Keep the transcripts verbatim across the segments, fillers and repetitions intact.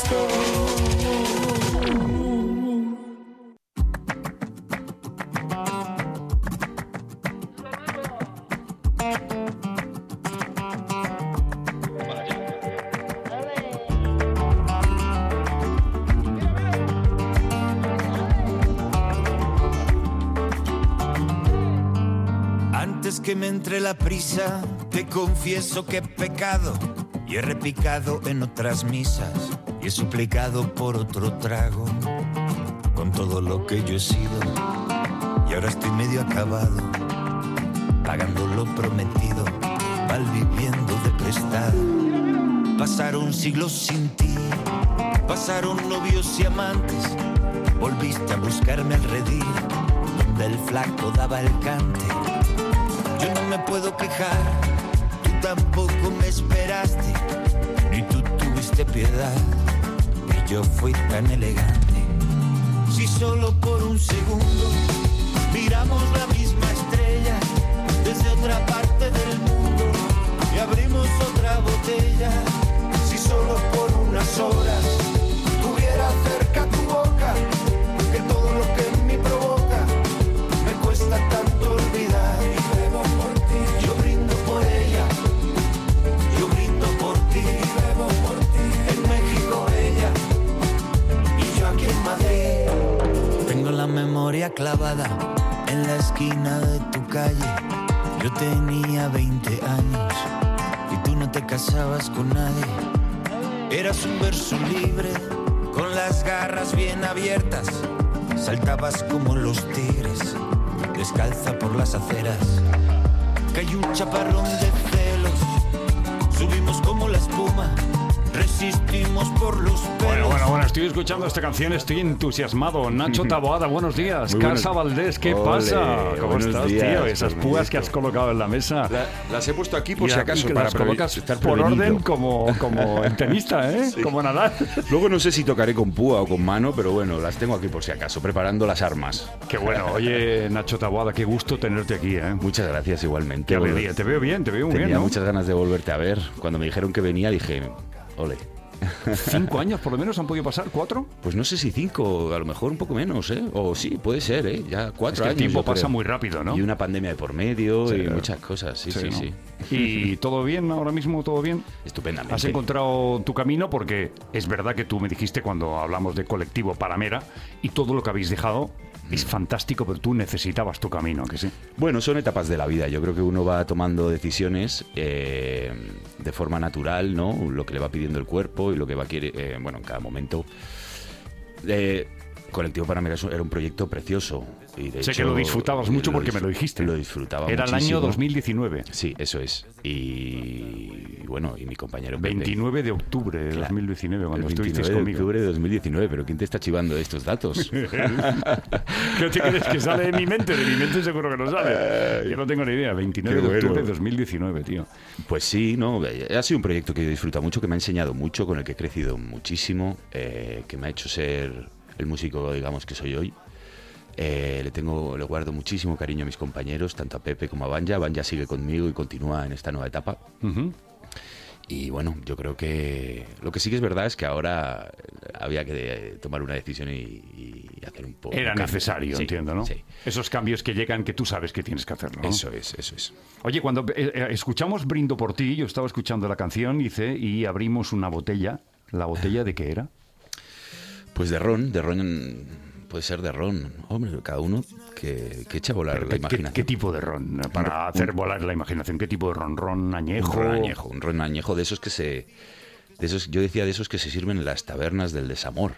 Antes que me entre la prisa, te confieso que he pecado y he repicado en otras misas y he suplicado por otro trago con todo lo que yo he sido, y ahora estoy medio acabado pagando lo prometido, mal viviendo de prestado. Pasaron siglos sin ti, pasaron novios y amantes, volviste a buscarme al redil donde el flaco daba el cante. Yo no me puedo quejar, tú tampoco me esperaste, ni tú tuviste piedad, ni yo fui tan elegante. Si solo por un segundo miramos la misma estrella desde otra parte del mundo y abrimos otra botella, si solo por unas horas tuviera cerca tu boca, que todo lo que en mí provoca me cuesta tanto olvidar. Yo brindo por ella, yo brindo por ti, bebo por ti. En México ella y yo aquí en Madrid. Tengo la memoria clavada en la esquina de tu calle. Yo tenía veinte años y tú no te casabas con nadie. Eras un verso libre con las garras bien abiertas. Saltabas como los tigres, descalza por las aceras. Cayó un chaparrón de celos, subimos como la espuma, resistimos por los pelos. Bueno, bueno, bueno, estoy escuchando esta canción, estoy entusiasmado. Nacho Taboada, buenos días. Muy Casa buenos. Valdés, ¿qué Ole, pasa? ¿Cómo estás, días, tío? Esas pues, púas que has colocado en la mesa. La, las he puesto aquí por Y si a- acaso, y que para las previ- colocas estar por prevenido. orden como, como en tenista, ¿eh? Sí. Como Nadal. Luego no sé si tocaré con púa o con mano, pero bueno, las tengo aquí por si acaso, preparando las armas. Qué bueno. Oye, Nacho Taboada, qué gusto tenerte aquí, ¿eh? Muchas gracias igualmente. Qué alegría. Te veo bien, te veo muy Tenía bien, ¿no? muchas ganas de volverte a ver. Cuando me dijeron que venía dije, ole. ¿Cinco años por lo menos han podido pasar? ¿Cuatro? Pues no sé si cinco, a lo mejor un poco menos, ¿eh? O sí, puede ser, ¿eh? Ya cuatro Es que el años. tiempo yo creo. pasa muy rápido, ¿no? Y una pandemia de por medio Sí, y claro. muchas cosas, sí, sí, sí. ¿no? ¿Y todo bien ahora mismo? ¿Todo bien? Estupendamente. ¿Has encontrado tu camino? Porque es verdad que tú me dijiste cuando hablamos de colectivo Palamera y todo lo que habéis dejado es fantástico, pero tú necesitabas tu camino, ¿que sí? Bueno, son etapas de la vida. Yo creo que uno va tomando decisiones eh, de forma natural, ¿no? Lo que le va pidiendo el cuerpo y lo que va quiere, eh, bueno, en cada momento. Eh, Colectivo Panamera era un proyecto precioso. Y de Sé hecho, que lo disfrutabas mucho porque me lo dijiste. Lo disfrutaba Era el muchísimo. año dos mil diecinueve. Sí, eso es. Y bueno, y mi compañero Pepe. veintinueve de octubre de Claro, dos mil diecinueve, cuando el estuvisteis veintinueve de conmigo. octubre de dos mil diecinueve, pero ¿quién te está chivando estos datos? ¿Qué te crees que sale de mi mente? De mi mente seguro que no sale. Yo no tengo ni idea. veintinueve Qué de octubre bueno. de dos mil diecinueve, tío. Pues sí, no, ha sido un proyecto que he disfrutado mucho, que me ha enseñado mucho, con el que he crecido muchísimo, eh, que me ha hecho ser el músico, digamos, que soy hoy. Eh, le tengo, le guardo muchísimo cariño a mis compañeros, tanto a Pepe como a Banja. Banja sigue conmigo y continúa en esta nueva etapa. Ujú. Y bueno, yo creo que lo que sí que es verdad es que ahora había que eh, tomar una decisión y, y hacer un poco. Era un cambio. necesario, Sí, entiendo, ¿no? Sí, Esos cambios que llegan que tú sabes que tienes que hacerlo, ¿no? eso es, eso es. Oye, cuando eh, eh, escuchamos Brindo por ti, yo estaba escuchando la canción, dice, y abrimos una botella. ¿La botella de qué era? Pues de ron, de ron. Puede ser de ron, hombre, cada uno que, que eche a volar Pero la ¿Qué, imaginación. qué tipo de ron? Para hacer volar la imaginación. ¿Qué tipo de ron? ¿Ron añejo? Un ron añejo, un ron añejo de esos que se... De esos, yo decía de esos que se sirven en las tabernas del desamor.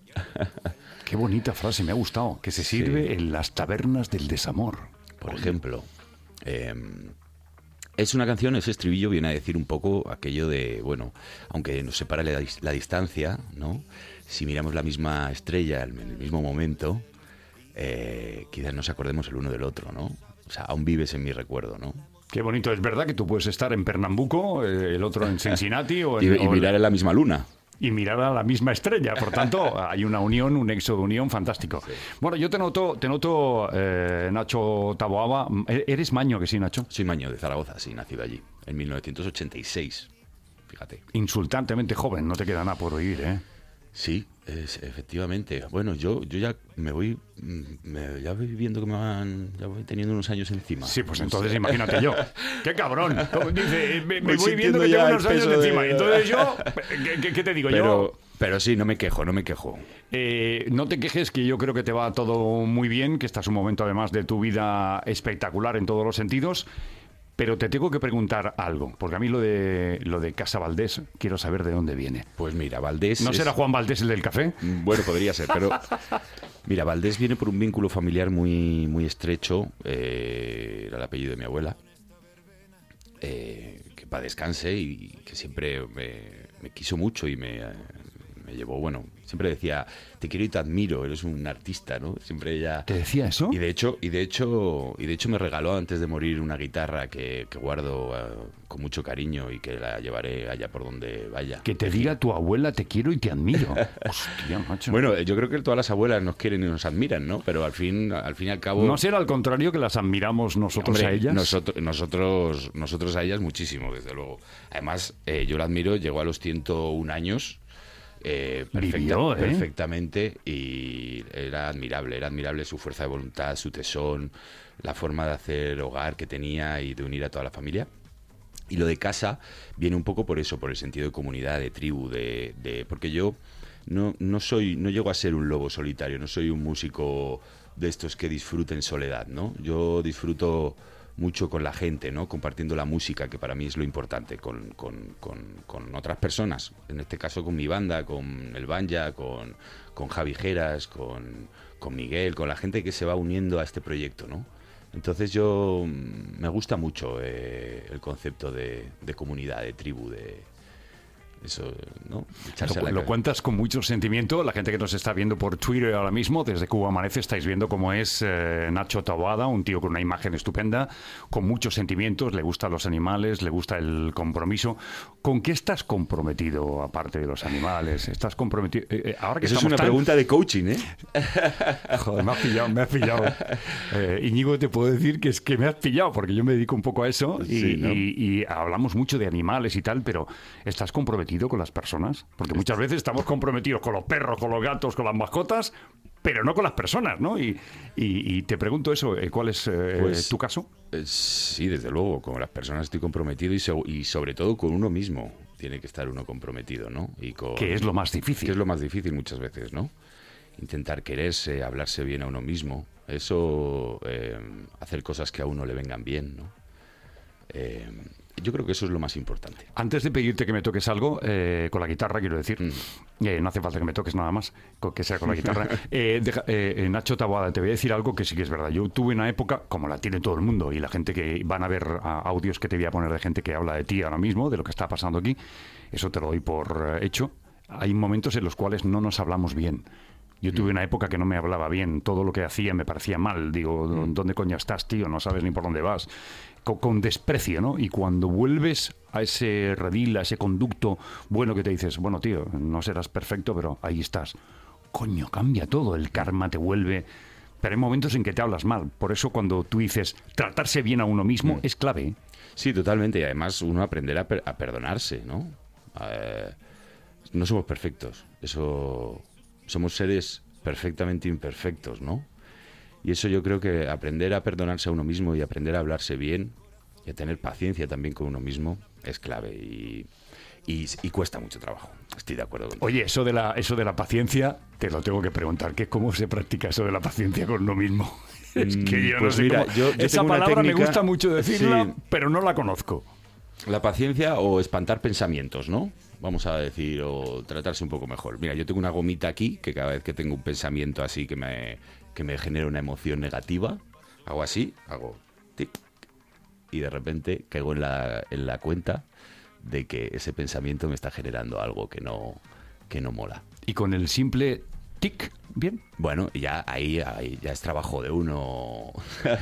Qué bonita frase, me ha gustado. Que se sirve Sí. en las tabernas del desamor. Por ejemplo, eh, es una canción, ese estribillo viene a decir un poco aquello de, bueno, aunque nos separe la, dis- la distancia, ¿no? Si miramos la misma estrella en el mismo momento, eh, quizás nos acordemos el uno del otro, ¿no? O sea, aún vives en mi recuerdo, ¿no? Qué bonito. Es verdad que tú puedes estar en Pernambuco, eh, el otro en Cincinnati o Y, en, y o- mirar en la misma luna. y mirar a la misma estrella. Por tanto, hay una unión, un nexo de unión fantástico. Bueno, yo te noto, te noto eh, Nacho Taboada. ¿Eres maño que sí, Nacho? Soy maño de Zaragoza, sí, nacido allí, en mil novecientos ochenta y seis. Fíjate. Insultantemente joven, no te queda nada por oír, ¿eh? Sí, es, efectivamente. Bueno, yo yo ya me voy me, ya voy viendo que me van ya voy teniendo unos años encima. Sí, pues no entonces sé. imagínate yo. ¡Qué cabrón! Como dice, me, me Voy voy viendo que sintiendo tengo ya unos el años peso de- encima. Entonces yo, ¿qué, qué- qué te digo? Pero Yo pero sí, no me quejo, no me quejo. Eh, no te quejes, que yo creo que te va todo muy bien, que estás un momento además de tu vida espectacular en todos los sentidos, pero te tengo que preguntar algo, porque a mí lo de lo de Casa Valdés quiero saber de dónde viene. Pues mira, Valdés ¿No es- será Juan Valdés el del café? Bueno, podría ser, pero mira, Valdés viene por un vínculo familiar muy, muy estrecho. Eh, era el apellido de mi abuela, eh, que para descanse y que siempre me, me quiso mucho y me, eh, me llevó, bueno, siempre decía, te quiero y te admiro, eres un artista, ¿no? Siempre ella... ¿Te decía eso? Y de hecho, y de hecho, y de hecho me regaló antes de morir una guitarra que, que guardo eh, con mucho cariño y que la llevaré allá por donde vaya. Que te diga tu abuela, te quiero y te admiro. Hostia, macho. Bueno, yo creo que todas las abuelas nos quieren y nos admiran, ¿no? Pero al fin, al fin y al cabo... ¿No será al contrario que las admiramos nosotros Hombre, a ellas? Nosotros, nosotros, nosotros a ellas muchísimo, desde luego. Además, eh, yo la admiro, llegó a los ciento un años, eh, perfecta- Vivió, ¿eh? perfectamente, y era admirable, era admirable su fuerza de voluntad, su tesón, la forma de hacer hogar que tenía y de unir a toda la familia. Y lo de casa viene un poco por eso, por el sentido de comunidad, de tribu, de, de porque yo no, no soy, no llego a ser un lobo solitario, no soy un músico de estos que disfruten soledad, ¿no? Yo disfruto mucho con la gente, ¿no? Compartiendo la música, que para mí es lo importante, con, con, con, con otras personas, en este caso con mi banda, con el Banja, con, con Javi Geras, con, con Miguel, con la gente que se va uniendo a este proyecto, ¿no? Entonces yo mm, me gusta mucho eh, el concepto de, de comunidad, de tribu, de eso, ¿no? Echarse a Lo, la lo cabeza. cuentas con mucho sentimiento. La gente que nos está viendo por Twitter ahora mismo, desde Cuba Amanece, estáis viendo cómo es eh, Nacho Taboada, un tío con una imagen estupenda, con muchos sentimientos, le gustan los animales, le gusta el compromiso. ¿Con qué estás comprometido, aparte de los animales? ¿Estás comprometido? Eh, eh, ahora que Eso es estamos una tan- pregunta de coaching, ¿eh? Joder, me has pillado, me has pillado. Eh, Íñigo, te puedo decir que es que me has pillado, porque yo me dedico un poco a eso y, Sí, ¿no? y- y hablamos mucho de animales y tal, pero ¿estás comprometido con las personas? Porque muchas veces estamos comprometidos con los perros, con los gatos, con las mascotas, pero no con las personas, ¿no? Y, y- y te pregunto eso, eh, ¿cuál es eh, Pues- tu caso? Eh, Sí, desde luego, con las personas estoy comprometido y, so- y sobre todo con uno mismo tiene que estar uno comprometido, ¿no? Y con, Que es lo más difícil. que es lo más difícil muchas veces, ¿no? Intentar quererse, hablarse bien a uno mismo, eso, eh, hacer cosas que a uno le vengan bien, ¿no? Eh, yo creo que eso es lo más importante. Antes de pedirte que me toques algo, eh, con la guitarra, quiero decir, Mm. eh, no hace falta que me toques nada más, con que sea con la guitarra. Eh, deja- eh, Nacho Taboada, te voy a decir algo que sí que es verdad. Yo tuve una época, como la tiene todo el mundo, y la gente que van a ver a, audios que te voy a poner de gente que habla de ti ahora mismo, de lo que está pasando aquí, eso te lo doy por eh, hecho. Hay momentos en los cuales no nos hablamos bien. Yo tuve una época que no me hablaba bien, todo lo que hacía me parecía mal. Digo, ¿dónde coño estás, tío? No sabes ni por dónde vas. Con, con desprecio, ¿no? Y cuando vuelves a ese redil, a ese conducto bueno que te dices, bueno, tío, no serás perfecto, pero ahí estás. Coño, cambia todo, el karma te vuelve. Pero hay momentos en que te hablas mal. Por eso cuando tú dices tratarse bien a uno mismo es clave, ¿eh? Sí, totalmente. Y además uno aprenderá a, per- a perdonarse, ¿no? Eh, no somos perfectos. Eso somos seres perfectamente imperfectos, ¿no? Y eso yo creo que aprender a perdonarse a uno mismo y aprender a hablarse bien y a tener paciencia también con uno mismo es clave y, y, y cuesta mucho trabajo. Estoy de acuerdo contigo. Oye, eso de la eso de la paciencia, te lo tengo que preguntar, que cómo se practica eso de la paciencia con uno mismo. Es que yo no Pues sé mira, cómo- yo- yo esa tengo una palabra me técnica- gusta mucho decirla, Sí. pero no la conozco. La paciencia o espantar pensamientos, ¿no? Vamos a decir, o tratarse un poco mejor. Mira, yo tengo una gomita aquí que cada vez que tengo un pensamiento así que me, que me genera una emoción negativa, hago así, hago tic, y de repente caigo en la, en la cuenta de que ese pensamiento me está generando algo que no, que no mola. Y con el simple tic, bien. Bueno, ya ahí, ahí ya es trabajo de uno.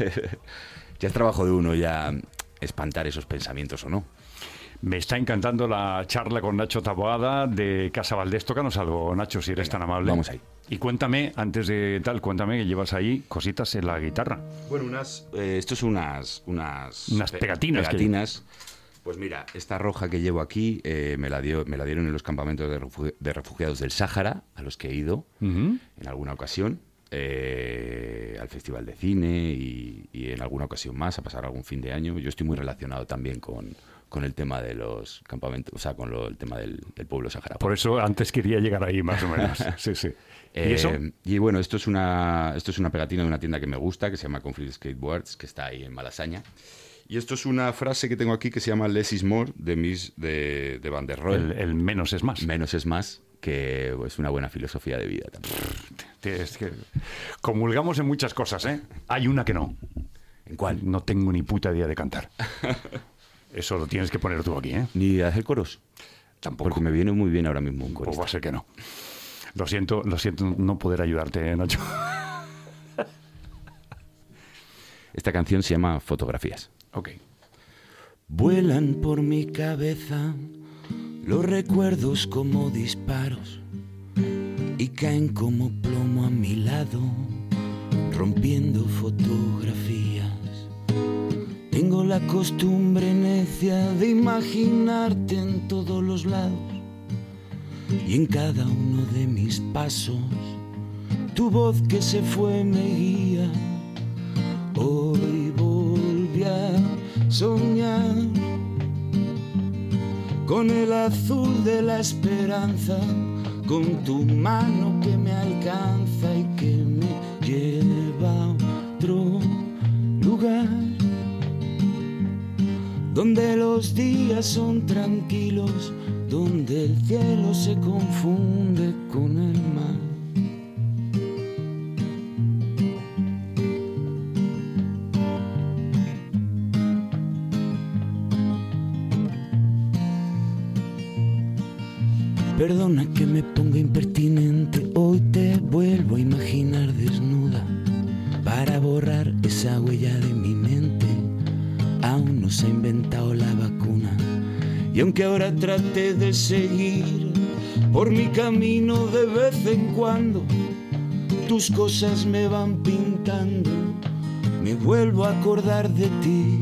Ya es trabajo de uno ya espantar esos pensamientos o no. Me está encantando la charla con Nacho Taboada de Casa Valdés. Tócanos algo, Nacho, si eres Venga, tan amable. vamos ahí. Y cuéntame, antes de tal, cuéntame que llevas ahí cositas en la guitarra. Bueno, unas... Eh, esto son unas... Unas, Unas pe- pegatinas que- Pegatinas. Pues mira, esta roja que llevo aquí eh, me, la dio, me la dieron en los campamentos de, refugi- de refugiados del Sáhara, a los que he ido uh-huh. en alguna ocasión, eh, al Festival de Cine y, y en alguna ocasión más, a pasar algún fin de año. Yo estoy muy relacionado también con, con el tema de los campamentos, o sea, con lo, el tema del, del pueblo saharaui. Por eso antes quería llegar ahí, más o menos. Sí, sí. ¿Y eh, eso? Y bueno, esto es, una, esto es una pegatina de una tienda que me gusta, que se llama Conflict Skateboards, que está ahí en Malasaña. Y esto es una frase que tengo aquí que se llama Less is more, de, mis, de, de Van der Rohe. El, el menos es más. Menos es más, que es pues, una buena filosofía de vida también. Es que comulgamos en muchas cosas, ¿eh? Hay una que no. ¿En cuál? No tengo ni puta idea de cantar. Eso lo tienes que poner tú aquí, ¿eh? ¿Ni de hacer coros? Tampoco. Porque me viene muy bien ahora mismo un corista. Pues va a ser que no. Lo siento, lo siento no poder ayudarte, Nacho. Esta canción se llama Fotografías. Ok. Vuelan por mi cabeza los recuerdos como disparos y caen como plomo a mi lado, rompiendo fotografías. Tengo la costumbre necia de imaginarte en todos los lados y en cada uno de mis pasos tu voz que se fue me guía. Hoy volví a soñar con el azul de la esperanza, con tu mano que me alcanza y que me lleva a otro lugar, donde los días son tranquilos, donde el cielo se confunde con el mar. Perdona que me ponga impertinente, hoy te vuelvo a imaginar desnuda para borrar esa huella de mi mente. Aún no se ha inventado la vacuna y aunque ahora trate de seguir por mi camino de vez en cuando, tus cosas me van pintando, me vuelvo a acordar de ti.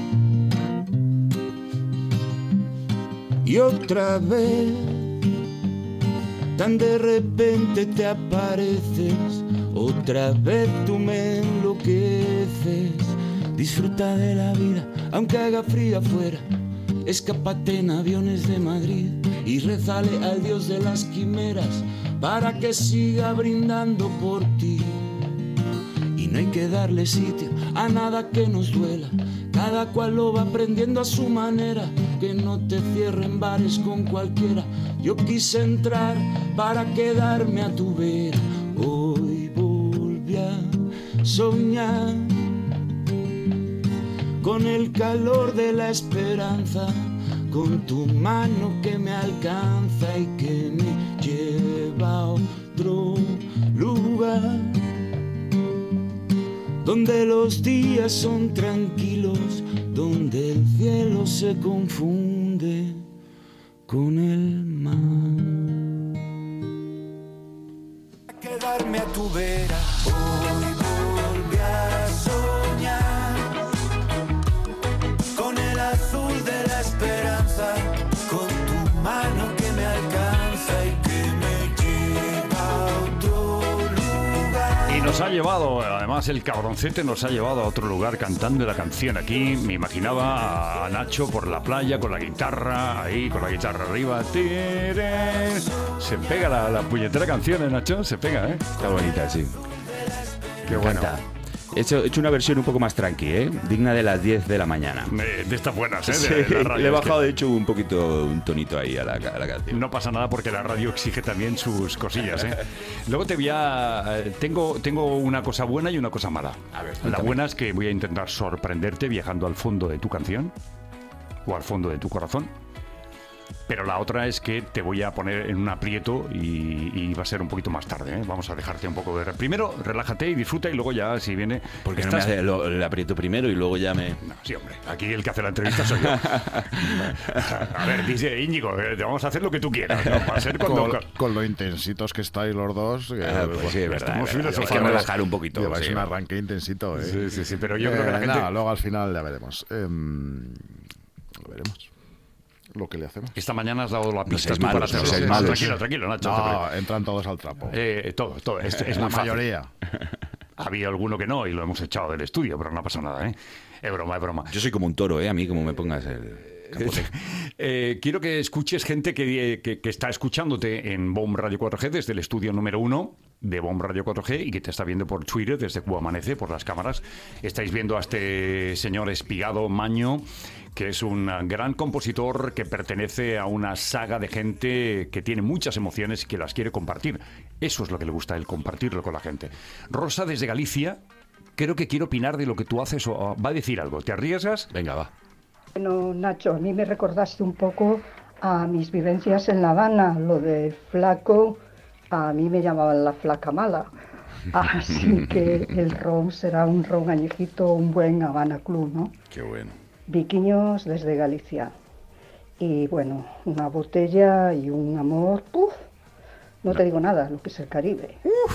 Y otra vez tan de repente te apareces, otra vez tú me enloqueces. Disfruta de la vida, aunque haga frío afuera. Escápate en aviones de Madrid y rezale al Dios de las quimeras para que siga brindando por ti. Y no hay que darle sitio a nada que nos duela, cada cual lo va aprendiendo a su manera. Que no te cierren bares con cualquiera. Yo quise entrar para quedarme a tu vera. Hoy volví a soñar con el calor de la esperanza, con tu mano que me alcanza y que me lleva a otro lugar, donde los días son tranquilos, donde el cielo se confunde con el mar. Quedarme a tu vera, hoy volví a soñar con el azul de la esperanza, con tu mano que me alcanza y que me lleva a otro lugar. Y nos ha llevado, además el cabroncete nos ha llevado a otro lugar cantando la canción aquí. Me imaginaba a Nacho por la playa con la guitarra, ahí con la guitarra arriba. ¡Tire! Se pega la, la puñetera canción, ¿eh, Nacho? Se pega, ¿eh? Está bonita, sí. Qué Me bueno. encanta. He hecho, he hecho una versión un poco más tranqui, ¿eh? Digna de las diez de la mañana. De, de estas buenas, ¿eh? Sí, De, de la radio. le he bajado, Es de hecho, un poquito, un tonito ahí a la, a la que canción. no pasa nada porque la radio exige también sus cosillas, ¿eh? Luego te voy a... eh, Tengo, tengo una cosa buena y una cosa mala. A ver, La cuéntame. buena es que voy a intentar sorprenderte viajando al fondo de tu canción o al fondo de tu corazón. Pero la otra es que te voy a poner en un aprieto y, y va a ser un poquito más tarde, ¿eh? Vamos a dejarte un poco de... Primero, relájate y disfruta y luego ya, si viene... Porque no me hace, lo, le aprieto primero y luego ya me... No, sí, hombre. Aquí el que hace la entrevista soy yo. A ver, dice Íñigo, eh, te vamos a hacer lo que tú quieras, ¿no? Va a ser cuando... Con, con lo intensitos que estáis los dos, que, Ah, pues sí, es verdad, estamos es verdad. Hay que filosofando. relajar un poquito. lleváis sí. un arranque intensito, ¿eh? Sí, sí, sí, pero yo creo que la Eh, gente... nada, luego al final ya veremos. Eh, veremos lo que le hacemos. Esta mañana has dado la pista. No seáis malos, para no seáis hacerlo. malos. Tranquilo, tranquilo, Nacho. No, entran todos al trapo. Eh, todo, todo. Es, es la muy fácil. mayoría. Ha habido alguno que no y lo hemos echado del estudio, pero no pasa nada, ¿eh? Es broma, es broma. Yo soy como un toro, ¿eh? A mí como me pongas el capote. Eh, quiero que escuches gente que, que, que está escuchándote en Bomb Radio cuatro G desde el estudio número uno de Bomb Radio cuatro G y que te está viendo por Twitter desde Cuba Amanece, por las cámaras. Estáis viendo a este señor Espigado Maño, que es un gran compositor que pertenece a una saga de gente que tiene muchas emociones y que las quiere compartir. Eso es lo que le gusta a él, compartirlo con la gente. Rosa, desde Galicia, creo que quiere opinar de lo que tú haces o va a decir algo. ¿Te arriesgas? Venga, va. Bueno, Nacho, a mí me recordaste un poco a mis vivencias en La Habana. Lo de flaco, a mí me llamaban la flaca mala. Así que el ron será un ron añejito, un buen Habana Club, ¿no? Qué bueno. Viquiños desde Galicia. Y bueno, una botella y un amor, ¡puf! No te digo nada, lo que es el Caribe.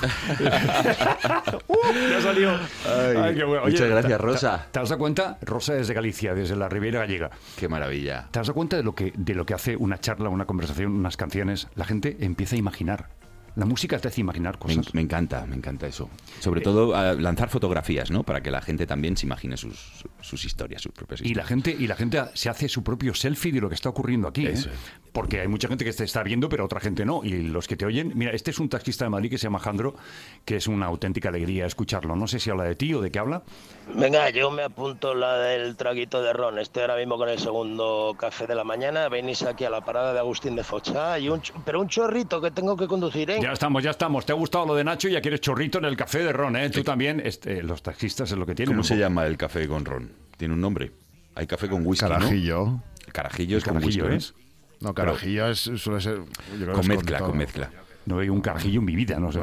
¡Uh! Ya salió. Ay, Ay, qué bueno. muchas Oye, gracias, ¿te- Rosa. ¿Te, te has dado cuenta? Rosa desde Galicia, desde la Riviera Gallega. Qué maravilla. ¿Te has dado cuenta de lo que, de lo que hace una charla, una conversación, unas canciones? La gente empieza a imaginar. La música te hace imaginar Me, cosas. me encanta, me encanta eso. Sobre todo a lanzar fotografías, ¿no? Para que la gente también se imagine sus, sus historias, sus propias Y la historias. gente y la gente se hace su propio selfie de lo que está ocurriendo aquí, ¿eh? Eso es. Porque hay mucha gente que te está viendo, pero otra gente no. Y los que te oyen, mira, este es un taxista de Madrid que se llama Jandro, que es una auténtica alegría escucharlo. No sé si habla de ti o de qué habla. Venga, yo me apunto la del traguito de ron. Estoy ahora mismo con el segundo café de la mañana. Venís aquí a la parada de Agustín de Focha. Y un, ch- pero un chorrito que tengo que conducir, ¿eh? Ya estamos, ya estamos. ¿Te ha gustado lo de Nacho? Ya quieres chorrito en el café de ron, ¿eh? Tú también. Este, los taxistas es lo que tienen. ¿Cómo un se poco. llama el café con ron? Tiene un nombre. Hay café con whisky, Carajillo. ¿no? El carajillo es con Carajillo, whisky, ¿eh? ¿no? No, carajillo es, suele ser... yo creo que Con es mezcla, todo. con mezcla. No veo un carajillo en mi vida, no sé.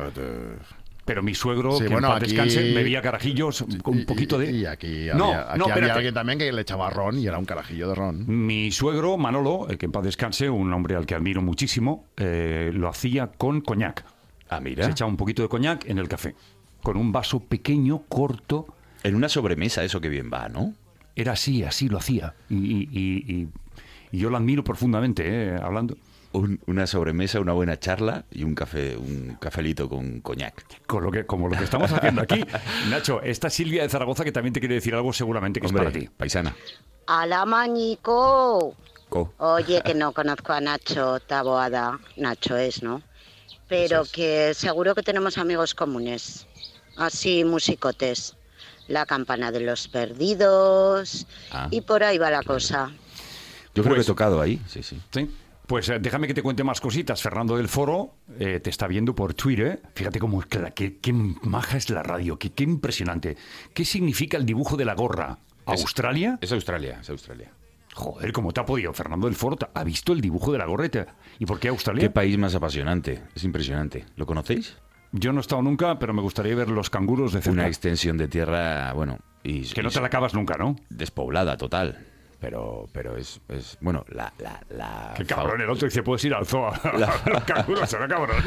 Pero mi suegro, Sí, que bueno, en paz aquí- descanse, bebía carajillos con un poquito de... Y aquí había, No, aquí no, había espérate. alguien también que le echaba ron y era un carajillo de ron. Mi suegro, Manolo, el que en paz descanse, un hombre al que admiro muchísimo, eh, lo hacía con coñac. Ah, mira. Se echaba un poquito de coñac en el café. Con un vaso pequeño, corto. En una sobremesa eso que bien va, ¿no? Era así, así lo hacía. Y, y- y- y- y yo lo admiro profundamente, eh, hablando. Un- una sobremesa, una buena charla y un café, un cafelito con coñac. Con lo que, como lo que estamos haciendo aquí. Nacho, esta Silvia de Zaragoza que también te quiere decir algo seguramente que Hombre, es para ti. paisana. ¡Hala, Mañico! Co. Oye, que no conozco a Nacho Taboada. Nacho es, ¿no? Pero que seguro que tenemos amigos comunes. Así, musicotes. La campana de los perdidos. Ah. Y por ahí va la cosa. Yo creo que Pues- he tocado ahí, sí, sí. ¿Sí? Pues eh, déjame que te cuente más cositas. Fernando del Foro eh, te está viendo por Twitter. Fíjate cómo es que la- qué, qué maja es la radio, qué, qué impresionante. ¿Qué significa el dibujo de la gorra? Es- ¿Australia? Es Australia, es Australia. Joder, ¿cómo te ha podido? Fernando del Foro, ¿ha visto el dibujo de la gorra? y te- ¿Y por qué Australia? Qué país más apasionante, es impresionante. ¿Lo conocéis? Yo no he estado nunca, pero me gustaría ver los canguros de cerca. Una extensión de tierra, bueno, y, Que no y te la acabas nunca, ¿no? despoblada total. Pero, pero es, es bueno, la, la, la Qué cabrón, el otro dice, puedes ir al zoo. Los canguros, será cabrón.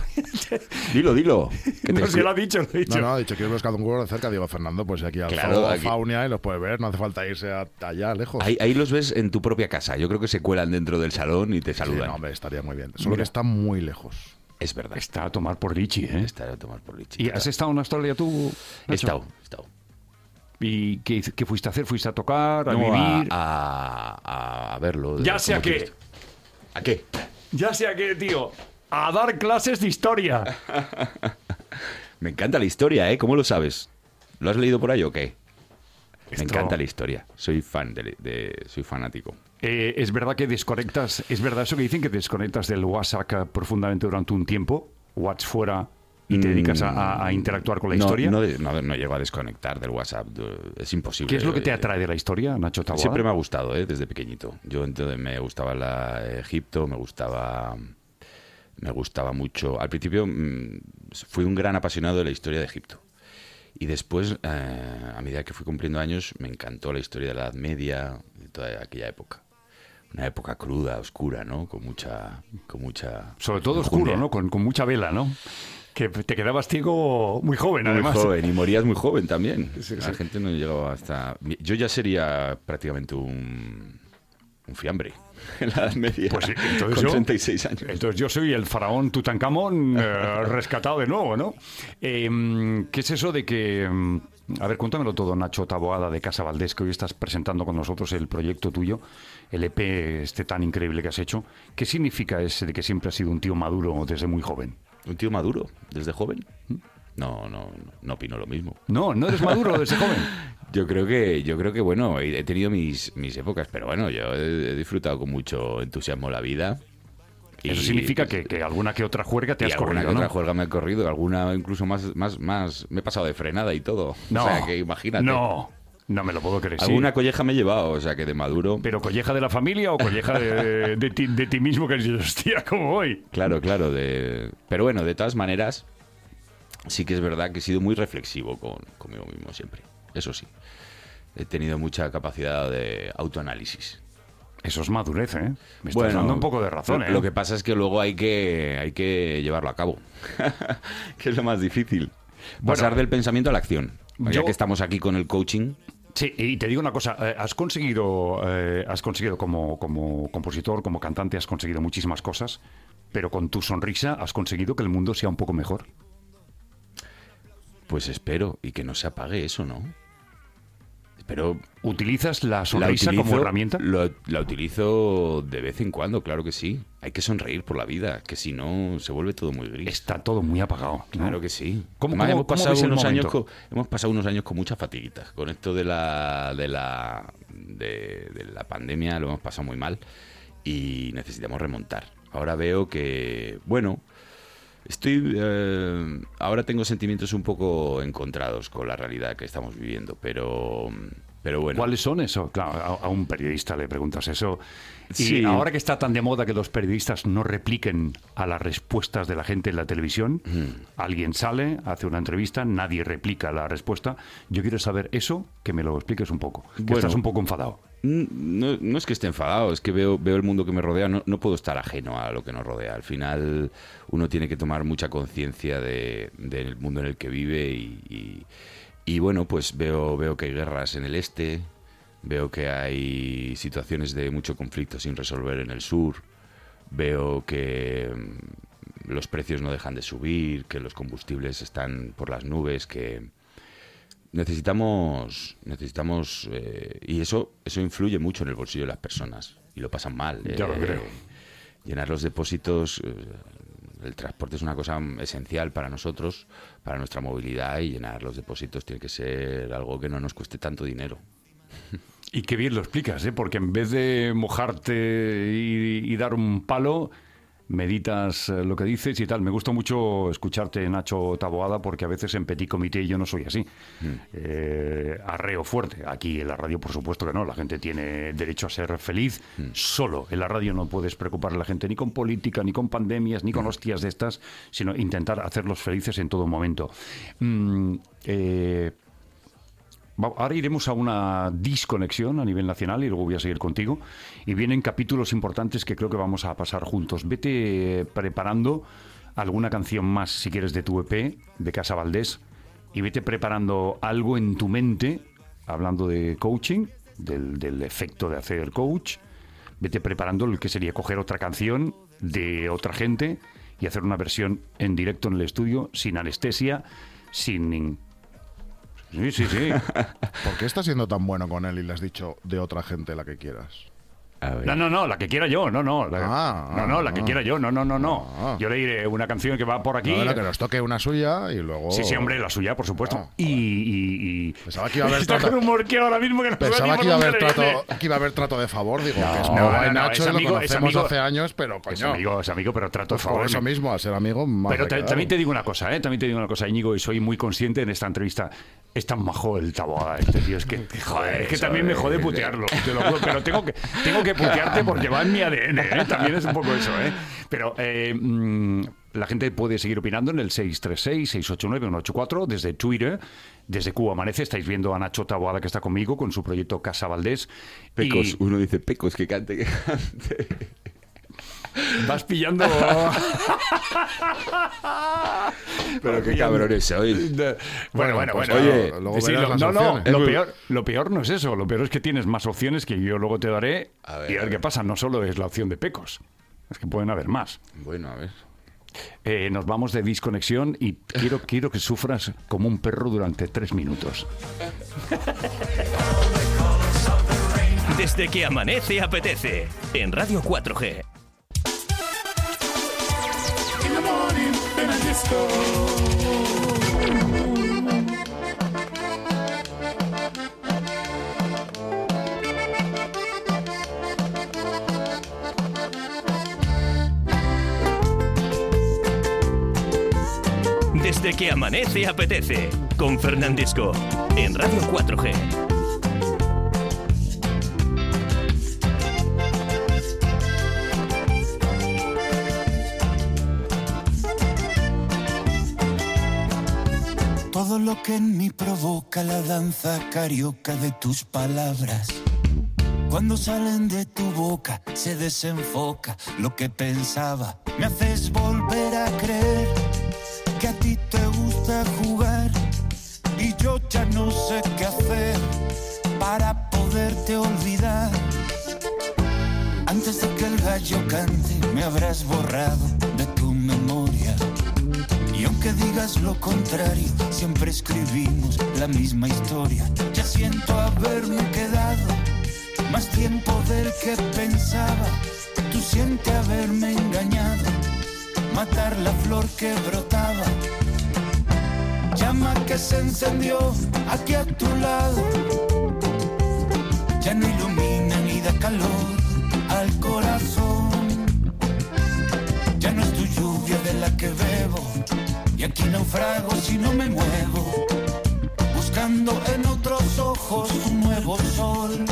Dilo, dilo. Que te No, si escu- lo ha dicho, lo ha dicho. No, no, he dicho que he buscado un huevo de cerca. Digo, Fernando, pues aquí al Claro, zoo, aquí- Faunia, y los puedes ver. No hace falta irse a- allá, lejos. Ahí, ahí los ves en tu propia casa. Yo creo que se cuelan dentro del salón y te Sí, saludan. no, hombre, estaría muy bien. Solo Mira. que está muy lejos. Es verdad. Está a tomar por Richie, ¿eh? Estar a tomar por leche. ¿Y has estado en Australia tú, He Nacho? estado, he estado. ¿Y qué, hice- qué fuiste a hacer? ¿Fuiste a tocar, a No, vivir? a, a- a verlo. de- Ya sé a como qué. turista. ¿A qué? Ya sé a qué, tío. A dar clases de historia. Me encanta la historia, ¿eh? ¿Cómo lo sabes? ¿Lo has leído por ahí o qué? Me Esto- encanta la historia. Soy fan de, de- soy fanático. Eh, es verdad que desconectas, es verdad eso que dicen que desconectas del WhatsApp eh, profundamente durante un tiempo, WhatsApp fuera y te dedicas a, a- a interactuar con la Mm, No, historia. No, de- no, no llego a desconectar del WhatsApp. Es imposible. ¿Qué es lo que te Eh, atrae de la historia, Nacho Taboada? Siempre me ha gustado, ¿eh? Desde pequeñito. Yo entonces me gustaba la Egipto, me gustaba, me gustaba mucho. Al principio mm, fui un gran apasionado de la historia de Egipto. Y después, eh, a medida que fui cumpliendo años, me encantó la historia de la Edad Media, de toda aquella época. Una época cruda, oscura, ¿no? Con mucha, con mucha. Sobre todo oscuro, enjundia. ¿no? Con, con mucha vela, ¿no? Que te quedabas ciego muy joven, Muy además. joven, y morías muy joven también. Sí, La sí. gente no llegaba hasta... Yo ya sería prácticamente un, un fiambre en la Edad Media, Pues sí, entonces con yo, treinta y seis años. Entonces yo soy el faraón Tutankamón eh, rescatado de nuevo, ¿no? Eh, ¿Qué es eso de que... A ver, cuéntamelo todo, Nacho Taboada de Casa Valdés, que hoy estás presentando con nosotros el proyecto tuyo, el E P este tan increíble que has hecho. ¿Qué significa ese de que siempre has sido un tío maduro desde muy joven? ¿Un tío maduro desde joven? No, no, no, no opino lo mismo. No, no eres maduro desde joven. Yo creo que, yo creo que bueno, he tenido mis, mis épocas, pero bueno, yo he, he disfrutado con mucho entusiasmo la vida. Eso y, significa pues, que, que alguna que otra juerga te y has alguna corrido, que ¿no? otra juerga me he corrido, alguna incluso más, más, más, me he pasado de frenada y todo. No, o sea, que imagínate. No, no me lo puedo creer. Alguna sí. colleja me he llevado, o sea, que de maduro. ¿Pero colleja de la familia o colleja de, de, ti, de ti mismo que dices, hostia, ¿cómo voy? Claro, claro. De... Pero bueno, de todas maneras, sí que es verdad que he sido muy reflexivo con, conmigo mismo siempre. Eso sí. He tenido mucha capacidad de autoanálisis. Eso es madurez, ¿eh? Me estás Bueno, dando un poco de razón, lo, ¿eh? lo que pasa es que luego hay que, hay que llevarlo a cabo, que es lo más difícil. Pasar Bueno, del pensamiento a la acción. Ya yo- que estamos aquí con el coaching, Sí, y te digo una cosa, eh, has conseguido, eh, has conseguido como, como compositor, como cantante, has conseguido muchísimas cosas, pero con tu sonrisa has conseguido que el mundo sea un poco mejor. pues espero, y que no se apague eso, ¿no? Pero ¿Utilizas la sonrisa como herramienta? lo- la utilizo de vez en cuando, claro que sí. Hay que sonreír por la vida, que si no se vuelve todo muy gris. Está todo muy apagado, ¿no? Claro que sí. ¿Cómo- Además, cómo- hemos, cómo pasado ves el unos años momento? con, hemos pasado unos años con muchas fatiguitas. Con esto de la, de la, de, de la pandemia lo hemos pasado muy mal y necesitamos remontar. Ahora veo que, bueno, estoy, eh, ahora tengo sentimientos un poco encontrados con la realidad que estamos viviendo, pero, pero bueno. ¿Cuáles son eso? Claro, a, a un periodista le preguntas eso. Y Sí. ahora que está tan de moda que los periodistas no repliquen a las respuestas de la gente en la televisión, alguien sale, hace una entrevista, nadie replica la respuesta. Yo quiero saber eso, que me lo expliques un poco. Que Bueno. estás un poco enfadado. No, no es que esté enfadado, es que veo, veo el mundo que me rodea, no, no puedo estar ajeno a lo que nos rodea. Al final uno tiene que tomar mucha conciencia de, del mundo en el que vive y, y, y bueno, pues veo, veo que hay guerras en el este, veo que hay situaciones de mucho conflicto sin resolver en el sur, veo que mm, los precios no dejan de subir, que los combustibles están por las nubes, que... Necesitamos, necesitamos eh, y eso, eso influye mucho en el bolsillo de las personas y lo pasan mal. Ya lo creo. Llenar los depósitos, eh, el transporte es una cosa esencial para nosotros, para nuestra movilidad, y llenar los depósitos tiene que ser algo que no nos cueste tanto dinero. Y qué bien lo explicas, ¿eh? Porque en vez de mojarte y, y dar un palo, meditas eh, lo que dices y tal. Me gusta mucho escucharte, Nacho Taboada, porque a veces en petit comité yo no soy así. Eh, arreo fuerte. Aquí en la radio, por supuesto que no. La gente tiene derecho a ser feliz. Solo en la radio no puedes preocupar a la gente ni con política, ni con pandemias, ni con hostias de estas, sino intentar hacerlos felices en todo momento. Mm, eh, Va- Ahora iremos a una disconexión a nivel nacional y luego voy a seguir contigo. Y vienen capítulos importantes que creo que vamos a pasar juntos. Vete preparando alguna canción más, si quieres, de tu E P, de Casa Valdés. Y vete preparando algo en tu mente, hablando de coaching, del, del efecto de hacer coach. Vete preparando el que sería coger otra canción de otra gente y hacer una versión en directo en el estudio, sin anestesia, sin... nin- Sí, sí, sí. ¿Por qué estás siendo tan bueno con él y le has dicho de otra gente la que quieras? A ver. No, no, no, la que quiera yo, no, no. La, Ah, no, no, la ah, que quiera yo, no, no, no, no. ah. Yo le diré una canción que va por aquí. No, bueno, que nos toque una suya y luego... Sí, sí, hombre, la suya, por supuesto. Ah, y, y, y... Pensaba que iba a haber Está trato- con un morqueo ahora mismo que no Pensaba sabe que ni iba a por haber dónde le viene. trato, que iba a haber trato de favor, digo, que es No, Nova no, y no, Nacho es y lo amigo, es conocemos amigo. hace años, pero Es coño, amigo, es amigo, pero trato de pues por favor. eso mismo, al ser amigo, más Pero le te- queda. también te digo una cosa, ¿eh? También te digo una cosa, Íñigo, y soy muy consciente en esta entrevista. Es tan majo el Taboada este tío, es que, joder, es que Eso también me es, jode eh. putearlo, te lo juro, pero tengo que, tengo que putearte porque va en mi A D N, ¿eh? También es un poco eso, ¿eh? Pero eh, mm, la gente puede seguir opinando en el seis tres seis, seis ocho nueve, uno ocho cuatro, desde Twitter, desde Cuba Amanece. Estáis viendo a Nacho Taboada, que está conmigo, con su proyecto Casa Valdés. Pecos, Y- uno dice Pecos, que cante, que cante. Vas pillando... Pero qué cabrones sois. Bueno, bueno, pues, bueno. oye, luego Sí, verás lo, las no, no, opciones. lo peor, lo peor no es eso. Lo peor es que tienes más opciones que yo luego te daré. A ver, y a ver a qué ver. pasa. No solo es la opción de Pecos. Es que pueden haber más. Bueno, a ver. Eh, nos vamos de disconexión y quiero, quiero que sufras como un perro durante tres minutos. Desde que amanece, apetece. En Radio cuatro G. Desde que amanece, apetece. Con Fernandisco. En Radio cuatro G. Todo lo que en mí provoca la danza carioca de tus palabras. Cuando salen de tu boca se desenfoca lo que pensaba. Me haces volver a creer que a ti te gusta jugar y yo ya no sé qué hacer para poderte olvidar. Antes de que el gallo cante me habrás borrado de tu memoria. Y aunque digas lo contrario, siempre escribimos la misma historia. Ya siento haberme quedado más tiempo del que pensaba. Tú sientes haberme engañado, matar la flor que brotaba. Llama que se encendió aquí a tu lado, ya no ilumina ni da calor al corazón. Ya no es tu lluvia de la que bebo, y aquí naufrago si no me muevo, buscando en otros ojos un nuevo sol.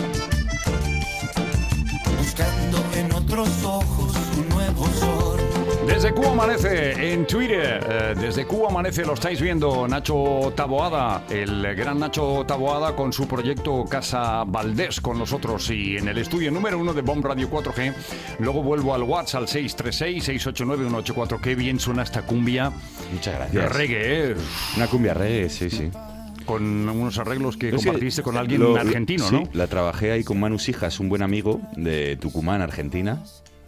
Buscando en otros ojos un nuevo sol. Desde Cuba Amanece en Twitter, eh, desde Cuba Amanece lo estáis viendo Nacho Taboada, el gran Nacho Taboada con su proyecto Casa Valdés con nosotros y en el estudio número uno de Bomb Radio cuatro G. Luego vuelvo al WhatsApp al seis tres seis, seis ocho nueve, uno ocho cuatro. Qué bien suena esta cumbia. Muchas De gracias. reggae, ¿eh? Una cumbia reggae, sí, sí. Con unos arreglos que Es que compartiste con alguien lo- argentino, sí, ¿no? la trabajé ahí con Manu Sijas, un buen amigo de Tucumán, Argentina.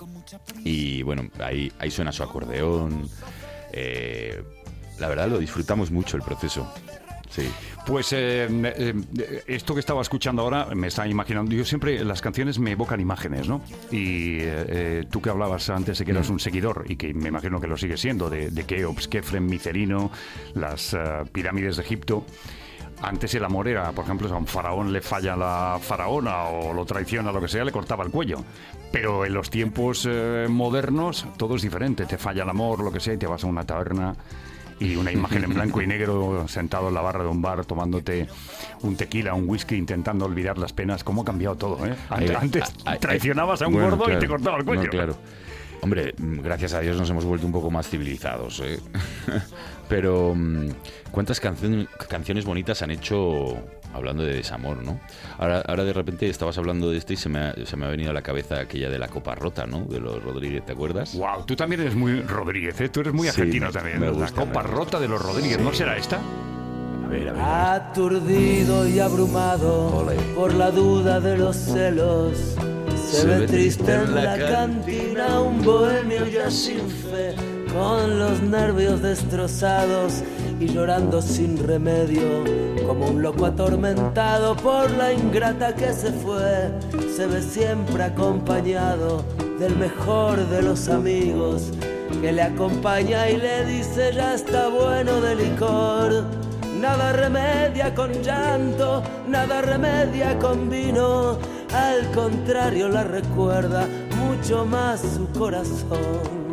Y bueno, ahí, ahí suena su acordeón. Eh, la verdad lo disfrutamos mucho el proceso. Sí. Pues eh, eh, esto que estaba escuchando ahora me está imaginando. Yo siempre, las canciones me evocan imágenes, ¿no? Y eh, eh, tú que hablabas antes de que eras un seguidor, y que me imagino que lo sigues siendo, de, de Keops, Kefren, Micerino, las uh, pirámides de Egipto. Antes el amor era, por ejemplo, si a un faraón le falla la faraona o lo traiciona, lo que sea, le cortaba el cuello. Pero en los tiempos eh, modernos todo es diferente. Te falla el amor, lo que sea, y te vas a una taberna y una imagen en blanco y negro sentado en la barra de un bar tomándote un tequila, un whisky, intentando olvidar las penas. ¿Cómo ha cambiado todo, eh? Antes, Ahí- antes ahí- traicionabas a un bueno, gordo claro. y te cortaba el cuello. No, claro. Hombre, mm, gracias a Dios nos hemos vuelto un poco más civilizados, ¿eh? Pero mm, ¿cuántas canciones canciones bonitas han hecho hablando de desamor, ¿no? Ahora, ahora de repente estabas hablando de este y se me, ha, se me ha venido a la cabeza aquella de la copa rota, ¿no? De los Rodríguez, ¿te acuerdas? Wow, tú también eres muy Rodríguez, ¿eh? Tú eres muy Sí, argentino me- también. me La gusta, copa me gusta. rota de los Rodríguez, ¿no será esta? A ver, a ver. Aturdido y abrumado Ole. por la duda de los celos, se, ve triste en la cantina un bohemio ya sin fe, con los nervios destrozados y llorando sin remedio, como un loco atormentado por la ingrata que se fue. Se ve siempre acompañado del mejor de los amigos, que le acompaña y le dice ya está bueno de licor. Nada remedia con llanto, nada remedia con vino, al contrario la recuerda mucho más su corazón.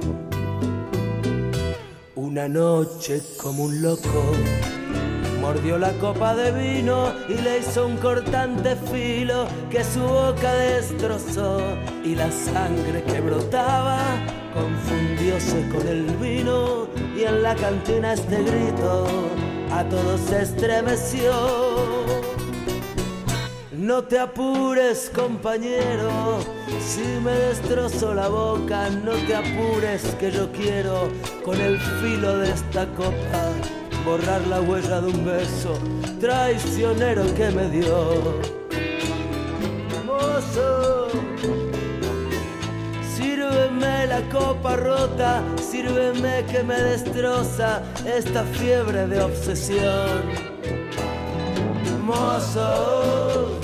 Una noche como un loco mordió la copa de vino y le hizo un cortante filo que su boca destrozó, y la sangre que brotaba confundióse con el vino, y en la cantina este grito a todos se estremeció. No te apures, compañero, Si me destrozo la boca, no te apures, que yo quiero con el filo de esta copa borrar la huella de un beso traicionero que me dio. Mozo, sírveme la copa rota, sírveme que me destroza esta fiebre de obsesión. Mozo,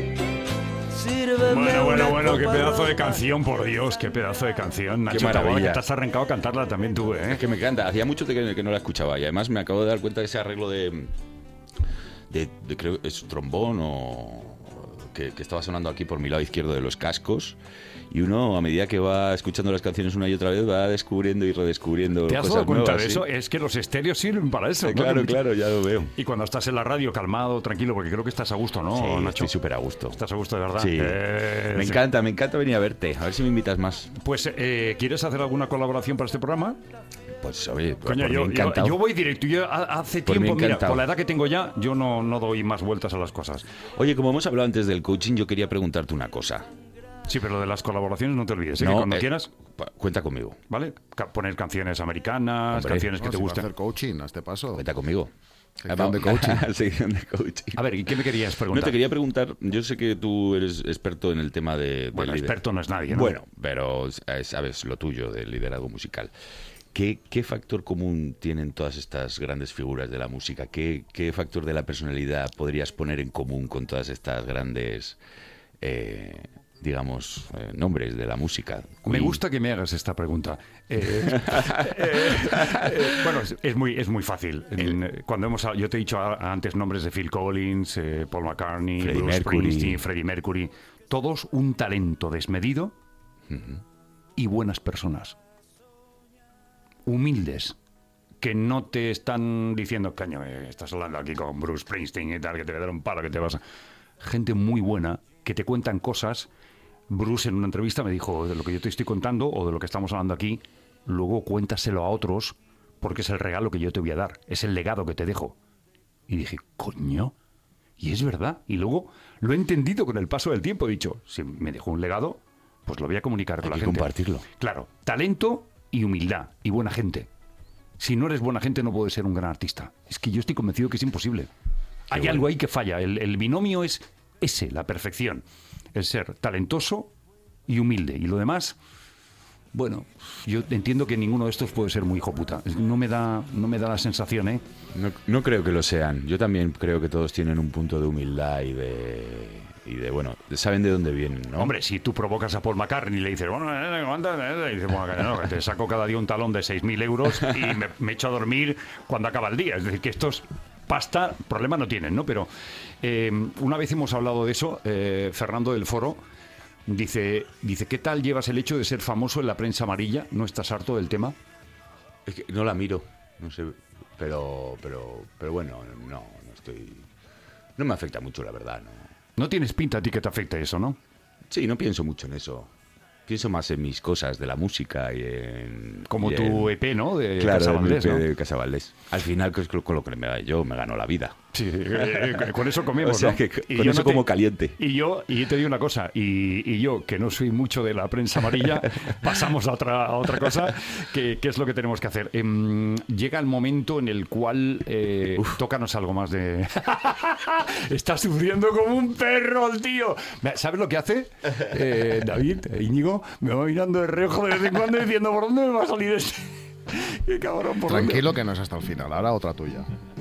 sírveme Bueno, bueno, una bueno, qué copa pedazo de rota. canción, por Dios, qué pedazo de canción. Nacho maravilla. Taboada, que te has arrancado a cantarla también tú, ¿eh? Es que me encanta, hacía mucho que, que no la escuchaba y además me acabo de dar cuenta de ese arreglo de, de, de creo que es trombón o que, que estaba sonando aquí por mi lado izquierdo de los cascos, y uno a medida que va escuchando las canciones una y otra vez va descubriendo y redescubriendo ¿Te has cosas dado cuenta nuevas, de ¿sí? eso? Es que los estéreos sirven para eso, Eh, ¿no? claro, claro, ya lo veo. Y cuando estás en la radio, calmado, tranquilo, porque creo que estás a gusto, ¿no, Sí, Nacho? estoy súper a gusto. ¿Estás a gusto de verdad? Sí. Eh, me sí. encanta, me encanta venir a verte. A ver si me invitas más. Pues, eh, ¿quieres hacer alguna colaboración para este programa? Pues, oye, pues, Coño, por mí yo, yo, encantado. yo voy directo. Yo ha- hace Por mí tiempo, mira, encantado. con la edad que tengo ya, yo no, no doy más vueltas a las cosas. Oye, como hemos hablado antes del coaching, yo quería preguntarte una cosa. Sí, pero lo de las colaboraciones no te olvides, ¿eh? No, que cuando eh, quieras, pa- Cuenta conmigo. ¿vale? Ca- poner canciones americanas, Hombre. canciones que No, te si va a gusten. hacer coaching a este paso. Cuenta conmigo. Sección de coaching. Sección de coaching. A ver, ¿y qué me querías No, preguntar? te quería preguntar, yo sé que tú eres experto en el tema de... Bueno, del lider- experto no es nadie, ¿no? Bueno, pero eh, sabes lo tuyo del liderazgo musical. ¿Qué, qué factor común tienen todas estas grandes figuras de la música? ¿Qué, qué factor de la personalidad podrías poner en común con todas estas grandes, eh, digamos, eh, nombres de la música? Me Queen. gusta que me hagas esta pregunta. Eh, eh, eh, bueno, es, es muy, es muy fácil. En, eh, Cuando hemos, yo te he dicho a- antes nombres de Phil Collins, eh, Paul McCartney, Freddie Bruce Mercury. Springsteen, Freddie Mercury, todos un talento desmedido y buenas personas. Humildes, que no te están diciendo, caño, eh, estás hablando aquí con Bruce Springsteen y tal, que te voy a dar un palo, que te vas a... Gente muy buena, que te cuentan cosas. Bruce en una entrevista me dijo, de lo que yo te estoy contando o de lo que estamos hablando aquí, luego cuéntaselo a otros porque es el regalo que yo te voy a dar, es el legado que te dejo. Y dije, coño, y es verdad. Y luego lo he entendido con el paso del tiempo. He dicho, si me dejó un legado, pues lo voy a comunicar con Hay la que gente. compartirlo. Claro, talento y humildad y buena gente. Si no eres buena gente no puedes ser un gran artista. Es que yo estoy convencido que es imposible. Hay bueno. algo ahí que falla. El, el binomio es ese, la perfección. El ser talentoso y humilde. Y lo demás, bueno, yo entiendo que ninguno de estos puede ser muy hijo puta. No me da, no me da la sensación, ¿eh? No, no creo que lo sean. Yo también creo que todos tienen un punto de humildad y de... Y de, bueno, saben de dónde vienen, ¿no? Hombre, si tú provocas a Paul McCartney y le dices, bueno, eh, ¿cuánto? Eh, y dice, bueno, que no, que te saco cada día un talón de seis mil euros y me, me echo a dormir cuando acaba el día. Es decir, que estos pasta, problema no tienen, ¿no? Pero eh, una vez hemos hablado de eso, eh, Fernando del Foro dice, dice, ¿qué tal llevas el hecho de ser famoso en la prensa amarilla? ¿No estás harto del tema? Es que no la miro, no sé, pero, pero, pero bueno, no, no estoy... No me afecta mucho, la verdad, ¿no? No tienes pinta a ti que te afecte eso, ¿no? Sí, no pienso mucho en eso. Pienso más en mis cosas de la música y en... Como y tu en- E P, ¿no? De Claro, Casa el Valdés, E P ¿no? de Casa Valdés. Al final, que es con lo que me, yo me gano la vida. Sí, eh, eh, con eso comemos, O sea, ¿no? que Y con yo eso no te- como caliente. Y yo, y yo te digo una cosa, y, y yo, que no soy mucho de la prensa amarilla, pasamos a otra, a otra cosa, que, que es lo que tenemos que hacer. Em, llega el momento en el cual eh, tócanos algo más de... Está sufriendo como un perro el tío. ¿Sabes lo que hace? Eh, David, eh, Íñigo, me va mirando de reojo de vez en cuando diciendo, ¿por dónde me va a salir este? Qué cabrón, ¿por dónde? Tranquilo que no es hasta el final. Ahora otra tuya.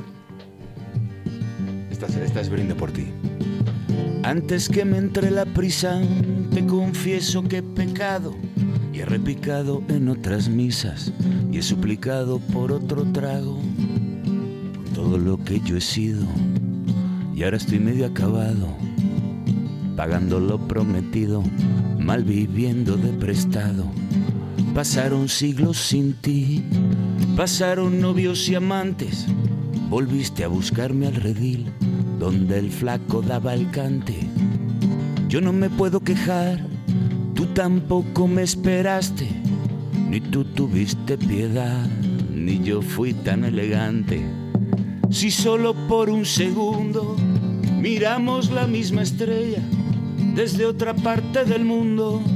Esta, esta es Brindo por ti. Antes que me entre la prisa, te confieso que he pecado y he repicado en otras misas y he suplicado por otro trago con todo lo que yo he sido y ahora estoy medio acabado, pagando lo prometido, mal viviendo de prestado. Pasaron siglos sin ti, pasaron novios y amantes, volviste a buscarme al redil donde el flaco daba el cante. Yo no me puedo quejar, tú tampoco me esperaste, ni tú tuviste piedad, ni yo fui tan elegante. Si solo por un segundo miramos la misma estrella desde otra parte del mundo,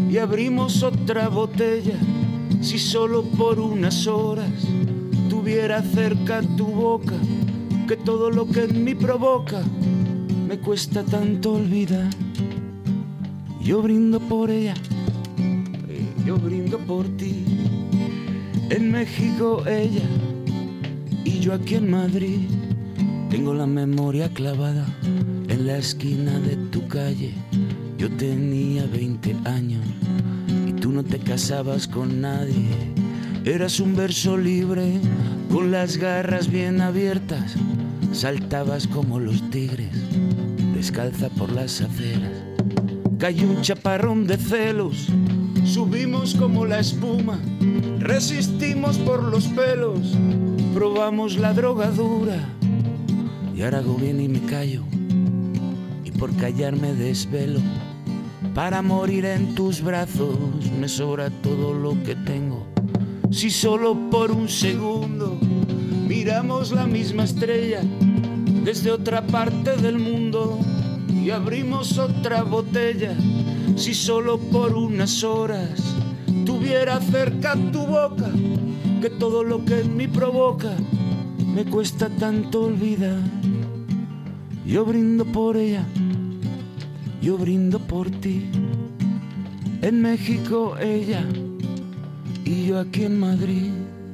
y abrimos otra botella. Si solo por unas horas tuviera cerca tu boca, que todo lo que en mí provoca me cuesta tanto olvidar. Yo brindo por ella, yo brindo por ti. En México ella y yo aquí en Madrid. Tengo la memoria clavada en la esquina de tu calle. Yo tenía veinte años y tú no te casabas con nadie. Eras un verso libre con las garras bien abiertas. Saltabas como los tigres, descalza por las aceras. Cayó un chaparrón de celos, subimos como la espuma. Resistimos por los pelos, probamos la droga dura. Y ahora hago bien y me callo, y por callar me desvelo. Para morir en tus brazos me sobra todo lo que tengo. Si solo por un segundo miramos la misma estrella desde otra parte del mundo y abrimos otra botella. Si solo por unas horas tuviera cerca tu boca, que todo lo que en mí provoca me cuesta tanto olvidar. Yo brindo por ella, yo brindo por ti. En México ella y yo aquí en Madrid.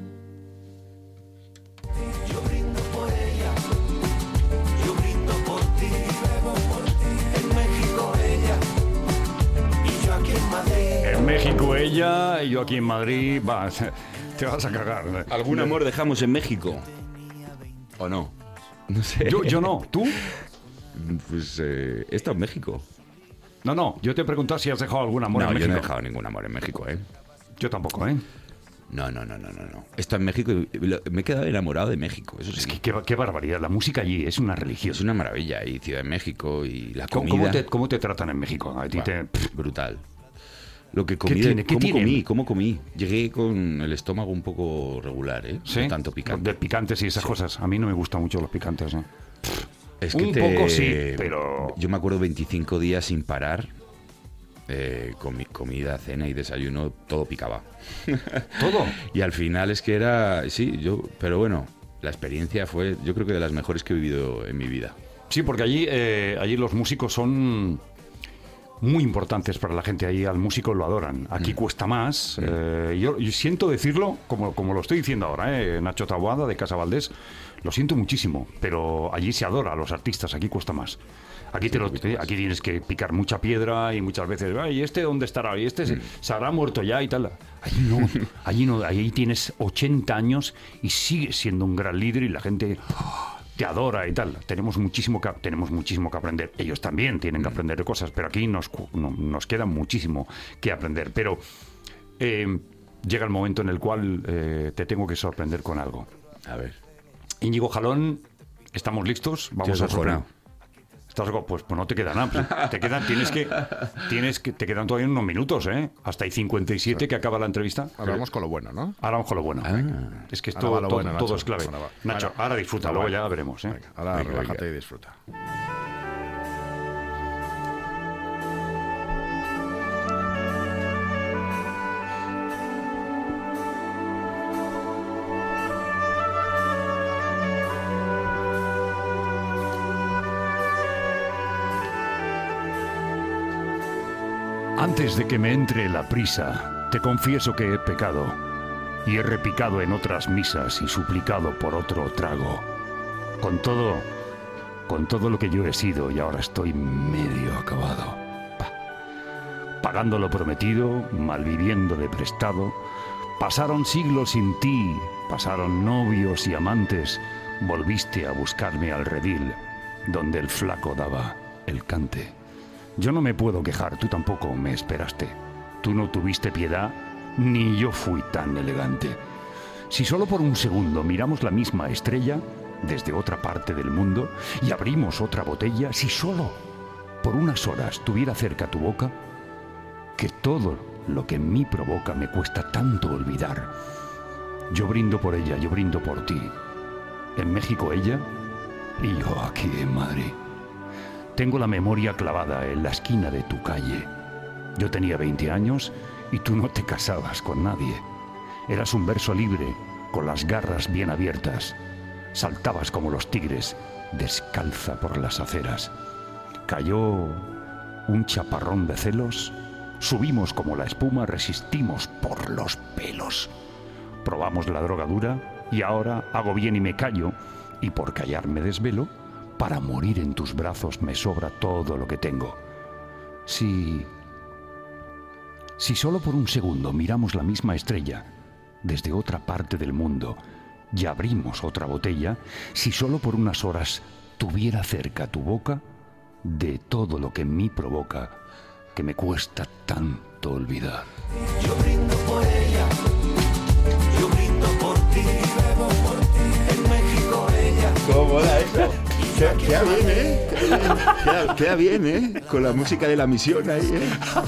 Yo brindo por ella, yo brindo por ti, bebo por ti. En México ella y yo aquí en Madrid. En México ella y yo aquí en Madrid. Va, te vas a cagar. ¿Algún amor dejamos en México? ¿O no? No sé. Yo, yo no. ¿Tú? Pues eh, he estado en México. No, no. Yo te he preguntado si has dejado algún amor no, en México. No, yo no he dejado ningún amor en México, ¿eh? Yo tampoco, ¿eh? No, no, no, no, no, no. He estado en México y me he quedado enamorado de México. Eso sí. Es que qué, qué barbaridad. La música allí es una religión. Es una maravilla. Y Ciudad de México y la ¿Cómo, comida. ¿Cómo te, cómo te tratan en México? A ti Buah, te... Brutal. Lo que comí, ¿Qué tiene? ¿Qué ¿cómo tiene? comí? ¿Cómo comí? Llegué con el estómago un poco regular, ¿eh? ¿Sí? De tanto picante. De picantes y esas sí. cosas. A mí no me gustan mucho los picantes, ¿eh? Es que un te... poco sí, pero... Yo me acuerdo veinticinco días sin parar. Eh, con mi comida, cena y desayuno, todo picaba. ¿Todo? Y al final es que era... Sí, yo... Pero bueno, la experiencia fue, yo creo que de las mejores que he vivido en mi vida. Sí, porque allí, eh, allí los músicos son muy importantes para la gente. Ahí al músico lo adoran. Aquí mm. cuesta más. Mm. Eh, yo, yo siento decirlo, como, como lo estoy diciendo ahora, eh, Nacho Taboada, de Casa Valdés, lo siento muchísimo, pero allí se adora a los artistas, aquí cuesta más. Aquí, te lo, aquí tienes que picar mucha piedra y muchas veces, ¿y este dónde estará? ¿Y este se, mm. se habrá muerto ya y tal? Allí no, allí no, allí tienes ochenta años y sigues siendo un gran líder y la gente oh, te adora y tal. Tenemos muchísimo que, tenemos muchísimo que aprender. Ellos también tienen que aprender de cosas, pero aquí nos, no, nos queda muchísimo que aprender. Pero eh, llega el momento en el cual eh, te tengo que sorprender con algo. A ver. Íñigo Jalón, ¿estamos listos? Vamos a sorprender. Estás, pues, pues no te queda nada. Te quedan, tienes que, tienes que, te quedan todavía unos minutos, ¿eh? Hasta hay cincuenta y siete que acaba la entrevista. Ahora vamos con lo bueno, ¿no? Ahora vamos con lo bueno. Ah. Es que esto todo, bueno, todo es clave. Ahora Nacho, ahora, ahora disfruta, ahora luego bueno. ya veremos, ¿eh? Venga, ahora venga, relájate venga. y disfruta. Antes de que me entre la prisa, te confieso que he pecado y he repicado en otras misas y suplicado por otro trago. Con todo, con todo lo que yo he sido y ahora estoy medio acabado. Pa. Pagando lo prometido, malviviendo de prestado, pasaron siglos sin ti, pasaron novios y amantes, volviste a buscarme al redil, donde el flaco daba el cante. Yo no me puedo quejar, tú tampoco me esperaste. Tú no tuviste piedad, ni yo fui tan elegante. Si solo por un segundo miramos la misma estrella desde otra parte del mundo y abrimos otra botella, si solo por unas horas tuviera cerca tu boca, que todo lo que en mí provoca me cuesta tanto olvidar. Yo brindo por ella, yo brindo por ti. En México ella y yo aquí en Madrid. Tengo la memoria clavada en la esquina de tu calle. Yo tenía veinte años y tú no te casabas con nadie. Eras un verso libre, con las garras bien abiertas. Saltabas como los tigres, descalza por las aceras. Cayó un chaparrón de celos. Subimos como la espuma, resistimos por los pelos. Probamos la droga dura y ahora hago bien y me callo. Y por callar me desvelo. Para morir en tus brazos me sobra todo lo que tengo. Si... Si solo por un segundo miramos la misma estrella desde otra parte del mundo y abrimos otra botella, si solo por unas horas tuviera cerca tu boca, de todo lo que en mí provoca, que me cuesta tanto olvidar. Yo brindo por ella, yo brindo por ti, bebo por ti, en México ella. ¿Cómo mola eso? Queda, queda bien, ¿eh? Queda, queda bien, ¿eh? Con la música de la misión ahí, ¿eh?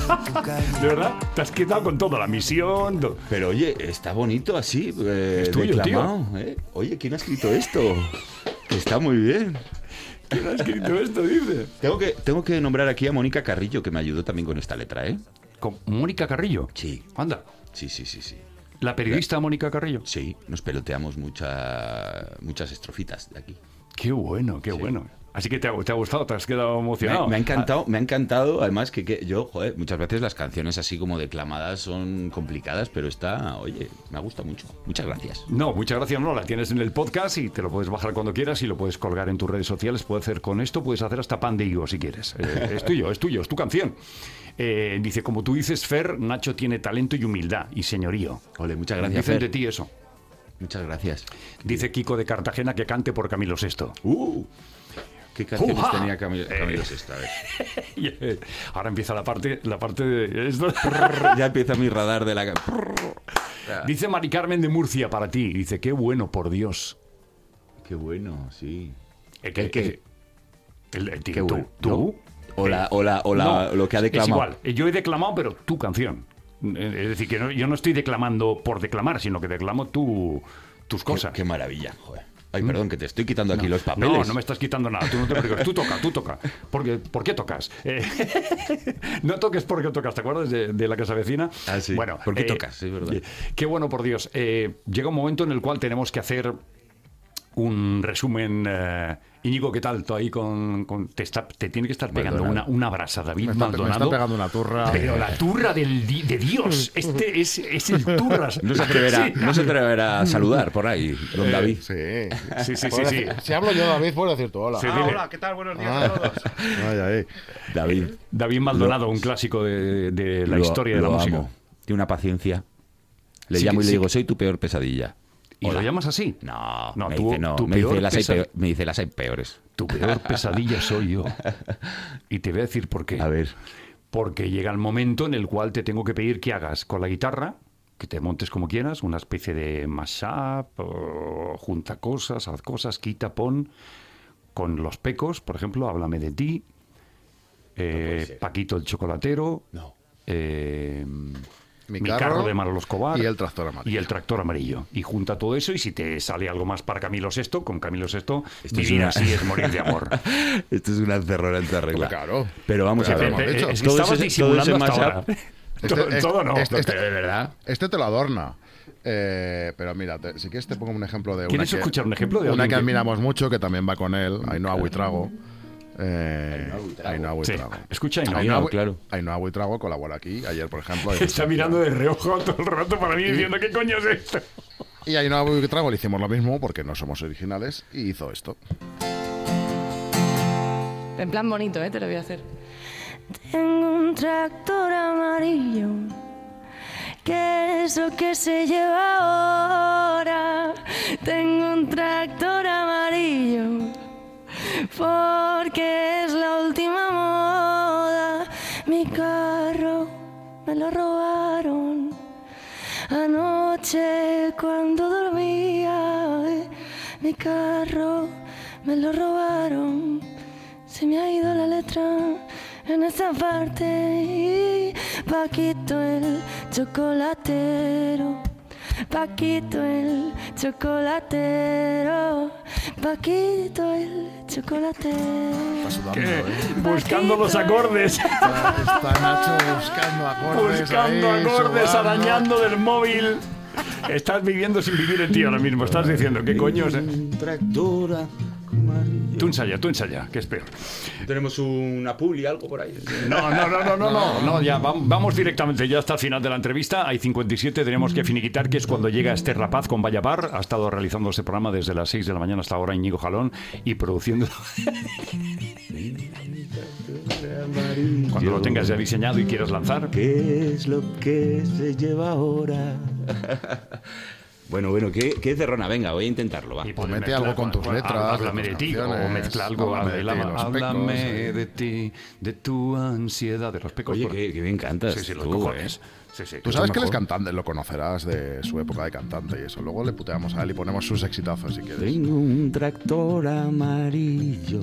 ¿De verdad? Te has quedado con todo, la misión... todo. Pero oye, está bonito así, eh, es tuyo, declamado, tío. ¿eh? Oye, ¿quién ha escrito esto? Que está muy bien. ¿Quién ha escrito esto, dice? Tengo que, tengo que nombrar aquí a Mónica Carrillo, que me ayudó también con esta letra, ¿eh? ¿Con Mónica Carrillo? Sí. Anda. Sí, sí, sí, sí. ¿La periodista Mónica Carrillo? Sí, nos peloteamos mucha, muchas estrofitas de aquí. Qué bueno, qué sí. bueno. Así que te ha, te ha gustado, te has quedado emocionado. Me, me ha encantado, me ha encantado. Además que, que yo, joder, muchas veces las canciones así como declamadas son complicadas, pero esta, oye, me ha gustado mucho. Muchas gracias. No, muchas gracias no, la tienes en el podcast y te lo puedes bajar cuando quieras y lo puedes colgar en tus redes sociales. Puedes hacer con esto, puedes hacer hasta pan de higo si quieres. Eh, es tuyo, es tuyo, es tu canción. Eh, dice, como tú dices, Fer, Nacho tiene talento y humildad y señorío. Ole, muchas gracias, Dicen Fer. de ti eso. Muchas gracias. Dice Kiko de Cartagena que cante por Camilo sexto. Uh, ¿Qué canciones ¡Uja! tenía Camilo, Camilo sexto? A ver. Ahora empieza la parte, la parte de esto. Ya empieza mi radar de la... Dice Mari Carmen de Murcia para ti. Dice, qué bueno, por Dios. Qué bueno, sí. ¿El qué? ¿Qué? El, el, qué ¿Tú? bueno. ¿Tú? O, la, o, la, o la, no, lo que ha declamado. Es igual. Yo he declamado, pero tu canción. Es decir, que no, yo no estoy declamando por declamar, sino que declamo tu... tus cosas. Qué, qué maravilla, joder. Ay, perdón, que te estoy quitando aquí no, los papeles. No, no me estás quitando nada. Tú no te preocupes. Tú toca, tú toca. Porque, ¿por qué tocas? Eh, no toques porque tocas. ¿Te acuerdas de, de la casa vecina? Ah, sí. Bueno, ¿por qué eh, tocas? Es verdad. Qué bueno, por Dios. Eh, llega un momento en el cual tenemos que hacer un resumen. Eh, Íñigo, ¿qué tal? Tú ahí con... con te, está, te tiene que estar pegando una, una brasa, David me está, Maldonado. Me está pegando una turra. Pero la turra del, de Dios. Este es, es el turras. No se atreverá, sí. no se atreverá a saludar por ahí, don eh, David. Sí, sí, sí, sí, sí. Si hablo yo, David, puedo decir tú hola. Sí, ah, hola, ¿qué tal? Buenos días ah. a todos. Ay, ay. David. David Maldonado, lo, un clásico de, de la lo, historia de la lo música. Amo. Tiene una paciencia. Le sí, llamo y sí. le digo, soy tu peor pesadilla. ¿Y Hola. lo llamas así? No, no me tú, dice no. Tu Me dice, las hay pesa... peor, me dice, las hay peores. Tu peor pesadilla soy yo. Y te voy a decir por qué. A ver. Porque llega el momento en el cual te tengo que pedir que hagas con la guitarra, que te montes como quieras, una especie de mashup, o junta cosas, haz cosas, quita, pon. Con los pecos, por ejemplo, Háblame de ti. Eh, no Paquito el chocolatero. No. Eh, Mi, Mi carro, carro de Manolo Escobar y el tractor amarillo. y el tractor amarillo. Y junta todo eso y si te sale algo más para Camilo sexto, con Camilo sexto, Esto vivir es una... así es morir de amor. Esto es una encerrona en regla. Claro. Pero vamos Pero a ver. hemos dicho. Es que todo estabas ese, disimulando todo ese hasta ahora. Este, todo, este, todo no. Este, este, de verdad. Este te lo adorna. Eh, pero mira, te, si quieres te pongo un ejemplo de una ¿Quieres que, escuchar un ejemplo de una que que... admiramos mucho, que también va con él, Ainhoa Buitrago. Eh, Ainhoa Buitrago. Sí. Escucha Ainhoa, Ainhoa, Ainhoa, claro. Ainhoa Buitrago colabora aquí. Ayer, por ejemplo... Está mirando de reojo todo el rato para mí diciendo ¿qué coño es esto? Y a Ainhoa Buitrago le hicimos lo mismo porque no somos originales y hizo esto. En plan bonito, ¿eh? Te lo voy a hacer. Tengo un tractor amarillo, ¿qué es lo que se lleva ahora? Tengo un tractor amarillo porque es la última moda. Mi carro me lo robaron anoche cuando dormía. Mi carro me lo robaron. Se me ha ido la letra en esa parte. Y Paquito el chocolatero Paquito el chocolatero, Paquito el chocolatero. ¿Qué? Buscando los acordes. Está, está Nacho buscando acordes. Buscando ahí, acordes, sobando. arañando del móvil. Estás viviendo sin vivir en ti ahora mismo. Estás diciendo, ¿qué coño es? Tractora. Tú ensaya, tú ensaya, que es peor. Tenemos una publi, algo por ahí. No, no, no, no, no, no, no, ya vamos, vamos directamente ya hasta el final de la entrevista. Hay cincuenta y siete, tenemos que finiquitar, que es cuando llega Esther Rapaz con Vaya Bar. Ha estado realizando este programa desde las seis de la mañana hasta ahora Íñigo Jalón y produciendo. Cuando lo tengas ya diseñado y quieras lanzar. ¿Qué es lo que se lleva ahora? Bueno, bueno, ¿qué, qué cerrona? Venga, voy a intentarlo, va. Y Pues pues mete mezcla, algo con tus pues, letras, háblame de de tus ti, o canciones, mezcla algo, háblame de ti, háblame, los háblame pecos, eh. de ti, de tu ansiedad, de los pecos. Oye, qué, qué bien cantas. Sí, sí, los tú, cojones. ¿eh? Sí, sí, Tú que sabes es que él es mejor. cantante, lo conocerás de su época de cantante y eso. Luego le puteamos a él y ponemos sus exitazos si quieres. Tengo un tractor amarillo.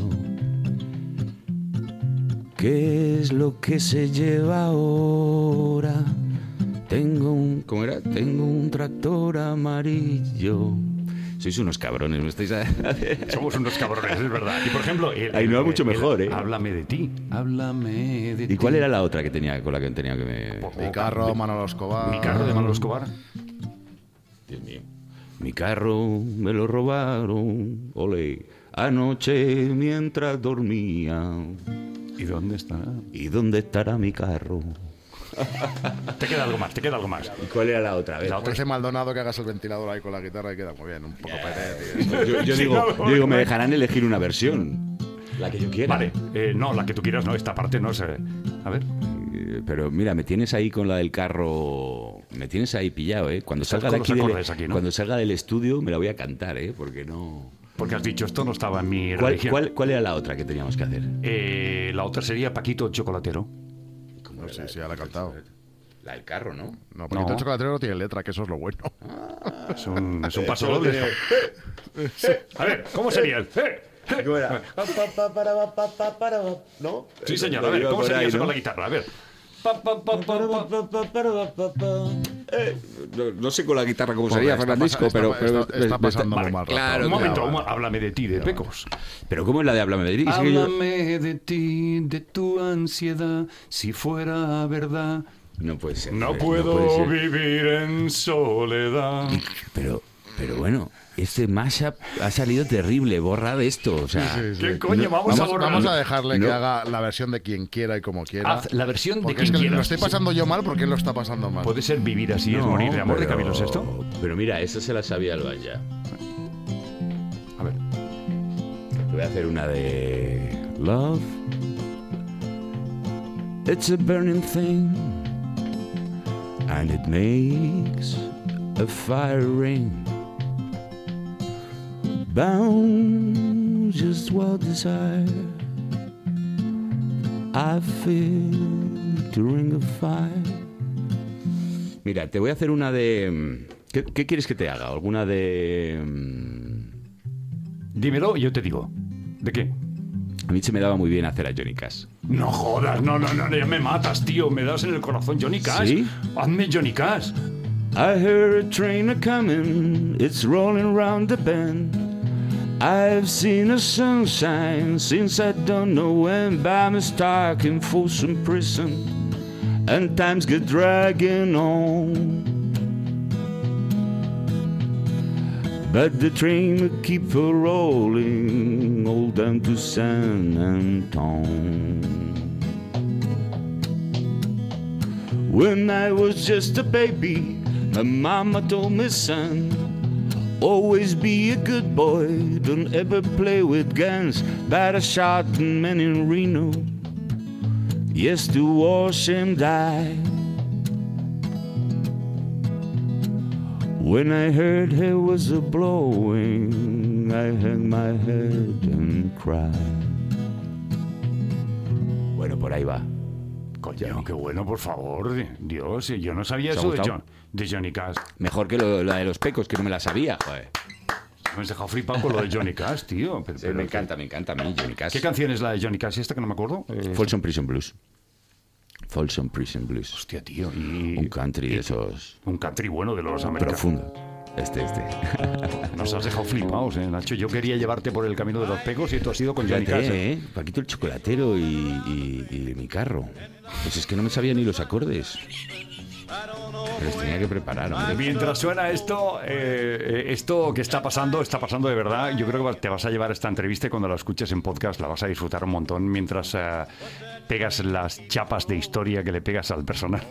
¿Qué es lo que se lleva ahora? Tengo un... ¿Cómo era? Tengo un tractor amarillo. Sois unos cabrones, ¿me estáis...? Somos unos cabrones, es verdad. Y por ejemplo... El, Ay, no, el- mucho el- mejor, ¿eh? Háblame de ti, háblame de ti. ¿Y cuál era la otra que tenía, con la que tenía que me...? Mi carro, Manolo Escobar. Mi carro de Manolo Escobar. Dios mío. Mi carro me lo robaron, ole, anoche mientras dormía. ¿Y dónde está? ¿Y dónde estará mi carro? Te queda algo más, te queda algo más. ¿Y cuál era la otra? A ver. La otra Ese Maldonado que hagas el ventilador ahí con la guitarra y queda muy bien, un poco pete, tío. Yo, yo Sí, digo, no, yo digo, me no. dejarán elegir una versión. La que yo quiera. Vale, eh, no, la que tú quieras, no, esta parte no sé. A ver. Eh, Pero mira, me tienes ahí con la del carro. Me tienes ahí pillado, ¿eh? Cuando Estás salga con de los aquí, del, acordes aquí, ¿no? cuando salga del estudio, me la voy a cantar, ¿eh? Porque no. Porque has dicho, esto no estaba en mi ¿Cuál, religión. cuál, cuál era la otra que teníamos que hacer? Eh, la otra sería Paquito el Chocolatero. No, sí, sí, ya la he cantado. La del carro, ¿no? No, porque No. el chocolatero no tiene letra, que eso es lo bueno. Es un, es un paso Solo doble. tiene- A ver, ¿cómo sería el? ¡Eh! ¿Cómo era? ¿No? Sí, señor, a ver, ¿cómo sería eso con la guitarra? A ver. Pa, pa, pa, pa, pa. Eh, no, no sé con la guitarra cómo Joder, sería, está Fernandisco, pasa- pero, está- pero está- está me- pasando me muy mal rato. Claro, Un que- momento, vale. un- háblame de ti, de Pecos. Pero ¿cómo es la de Háblame de ti? Es que yo- Háblame de ti, de tu ansiedad, si fuera verdad. No puede ser. No eh, puedo puede ser. vivir en soledad. Pero, pero bueno, este mashup ha salido terrible, borra de esto, o sea... Sí, sí, sí. ¿Qué coño? Vamos, a Vamos, borrar. vamos a dejarle No. que haga la versión de quien quiera y como quiera. Haz la versión de Porque quien es que quiera. lo estoy pasando yo mal porque él lo está pasando mal. Puede ser Vivir así es No, morir de amor de pero- Camilo Sesto. Pero mira, esa se la sabía el ya. A ver. Te voy a hacer una de... Love, it's a burning thing, and it makes a fire ring. Bound just what desire I feel to ring a fire. Mira, te voy a hacer una de... ¿Qué, qué quieres que te haga? ¿Alguna de...? Dímelo y yo te digo. ¿De qué? A mí se me daba muy bien hacer a Johnny Cash. No jodas, no, no, no, ya me matas, tío. Me das en el corazón Johnny Cash. ¿Sí? Hazme Johnny Cash. I heard a train a coming, it's rolling round the bend. I've seen a sunshine since I don't know when, by my stuck in Folsom Prison, and times get dragging on. But the train will keep a rolling all down to San Antone. When I was just a baby, my mama told me, son, always be a good boy, don't ever play with guns. But I shot a man in Reno, yes, to watch him die. When I heard he was a blowing, I hung my head and cried. Bueno, por ahí va. Coño, qué bueno, por favor. Dios, yo no sabía ¿Te ha eso de, gustado? John- de Johnny Cash. Mejor que lo, la de los pecos, que no me la sabía, joder. Me has dejado flipado con lo de Johnny Cash, tío. Pero, Sí, pero me ¿qué- encanta, me encanta a mí Johnny Cash. ¿Qué canción es la de Johnny Cash? Esta que no me acuerdo. Eh, Folsom Prison Blues. Folsom Prison Blues. Hostia, tío. Y, un country y, de esos... Un country bueno de los americanos. Profundo. Este, este. Nos has dejado flipados, ¿eh, Nacho? Yo quería llevarte por el camino de los pecos y tú has ido con Johnny Cash. ¿eh? Paquito el chocolatero y, y, y mi carro. Pues es que no me sabía ni los acordes. Pero los tenía que preparar, hombre. Mientras suena esto, eh, esto que está pasando, está pasando de verdad. Yo creo que te vas a llevar esta entrevista y cuando la escuches en podcast la vas a disfrutar un montón mientras eh, pegas las chapas de historia que le pegas al personal.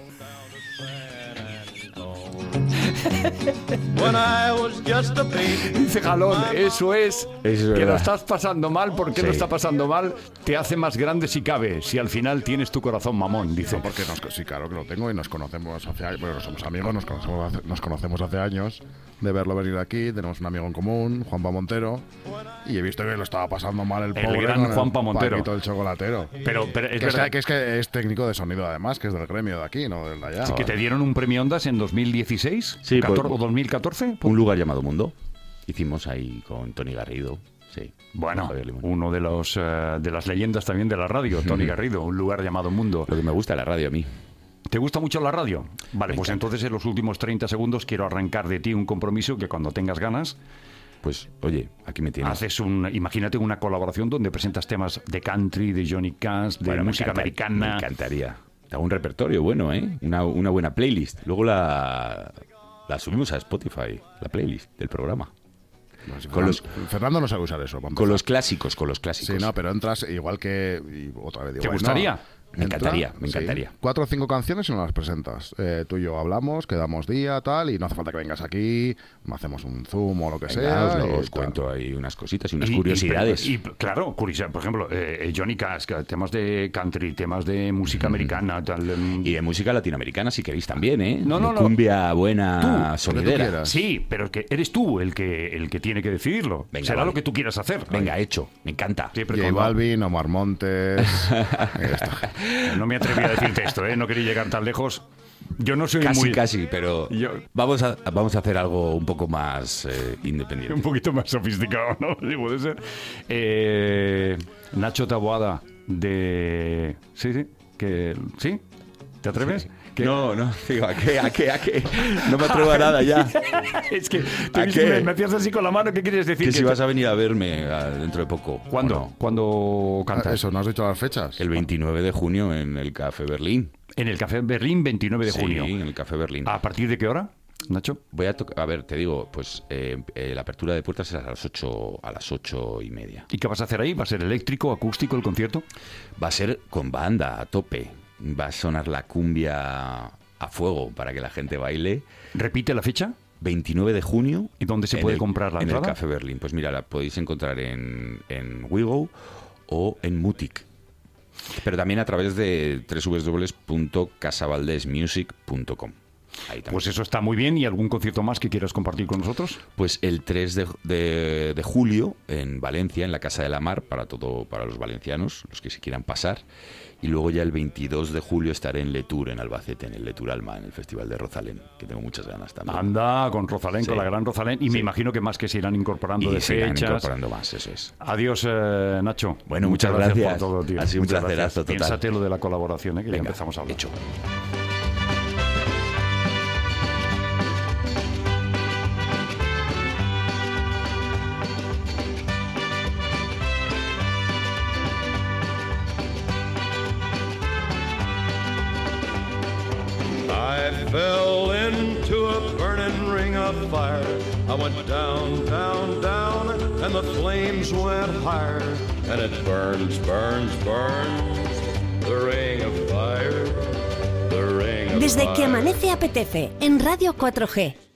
Dice Jalón, eso es, es que lo estás pasando mal. ¿Por qué sí. lo está pasando mal? Te hace más grande si cabe, si al final tienes tu corazón mamón, dice. No, porque nos, sí, claro que lo tengo y nos conocemos hace años. Bueno, somos amigos, nos conocemos, hace, nos conocemos hace años de verlo venir aquí. Tenemos un amigo en común, Juanpa Montero, y he visto que lo estaba pasando mal el, el pobre gran con Juanpa el Montero. Paquito el chocolatero. Pero, pero es que, verdad es, que es que es técnico de sonido además, que es del gremio de aquí, no del de allá. Sí, que te dieron un premio Ondas en dos mil dieciséis, sí, catorce, por, o dos mil catorce. Un lugar llamado Mundo. Hicimos ahí con Tony Garrido. Sí. Bueno, uno de los uh, de las leyendas también de la radio, Tony Garrido, un lugar llamado Mundo. Lo que me gusta la radio a mí. ¿Te gusta mucho la radio? Vale, me pues encanta. Entonces en los últimos treinta segundos quiero arrancar de ti un compromiso que cuando tengas ganas... Pues, oye, aquí me tienes. Haces un, imagínate una colaboración donde presentas temas de country, de Johnny Cash, de bueno, música me americana. Me encantaría. Te hago un repertorio bueno, ¿eh? Una, una buena playlist. Luego la, la subimos a Spotify, la playlist del programa. No, si con Fernando, los, Fernando no sabe usar eso. Con los clásicos, con los clásicos. Sí, no, pero entras igual que... Y otra vez digo, ¿te gustaría? No, Me entra, encantaría, me encantaría. Sí, cuatro o cinco canciones y nos las presentas. Eh, tú y yo hablamos, quedamos día, tal, y no hace falta que vengas aquí, hacemos un Zoom o lo que Venga, sea. Os, y os cuento ahí unas cositas y unas Y- curiosidades. Y, y, claro, curiosidad. Por ejemplo, eh, Johnny Cash, temas de country, temas de música americana, tal. em, Y de música latinoamericana si queréis también, ¿eh? No, no, De no. cumbia buena, Tú, lo que tú sonidera. quieras. Sí, pero que eres tú el que el que tiene que decidirlo. Venga, Será vale. lo que tú quieras hacer. Venga, hecho. Me encanta. Siempre J con- Balvin, Omar Montes. Ahí está. No me atreví a decirte esto, ¿eh? No quería llegar tan lejos. Yo no soy Casi, muy... casi, pero Yo- vamos, a, vamos a hacer algo un poco más eh, independiente. Un poquito más sofisticado, ¿no? Sí, puede ser. Eh, Nacho Taboada de... Sí, sí. Que... ¿Sí? ¿Te atreves? ¿Qué? No, no, digo, ¿a qué, a qué, a qué? No me atrevo a nada ya. Es que te ¿A viste- qué? me, me hacías así con la mano. ¿Qué quieres decir? Que Que si te- vas a venir a verme ah, dentro de poco. ¿Cuándo? ¿o no? ¿Cuándo cantas? Ah, Eso, ¿no has dicho las fechas? El veintinueve de junio en el Café Berlín. En el Café Berlín, veintinueve de junio. Sí, en el Café Berlín. ¿A partir de qué hora, Nacho? Voy a tocar, a ver, te digo, pues eh, eh, la apertura de puertas es a las ocho, a las ocho y media. ¿Y qué vas a hacer ahí? ¿Va a ser eléctrico, acústico el concierto? Va a ser con banda, a tope. Va a sonar la cumbia a fuego para que la gente baile. ¿Repite la fecha? veintinueve de junio. ¿Y dónde se en puede el- comprar la en entrada? el Café Berlín. Pues mira, la podéis encontrar en, en Wigo o en Mutic. Pero también a través de doble u doble u doble u punto casavaldesmusic punto com. Ahí también. Pues eso está muy bien. ¿Y algún concierto más que quieras compartir con nosotros? Pues el tres de, de- de julio en Valencia, en la Casa de la Mar, para todo, para los valencianos, los que se quieran pasar. Y luego ya el veintidós de julio estaré en Letur, en Albacete, en el Letur Alma, en el Festival de Rosalén, que tengo muchas ganas también. Anda, con Rosalén, Sí. con la gran Rosalén. Y me Sí. imagino que más que se irán incorporando Y de se irán fechas. incorporando más, eso es. Adiós, eh, Nacho. Bueno, muchas gracias. por todo, tío. Ha sido un Muchas placerazo gracias. total. Piénsate lo de la colaboración, eh, que ya Venga, empezamos a hablar. hecho. I fell into a burning ring of fire. I went down, down, down, and the flames went higher. And it burns, burns, burns, the ring of fire, the ring of Desde fire. que amanece apetece en Radio cuatro G.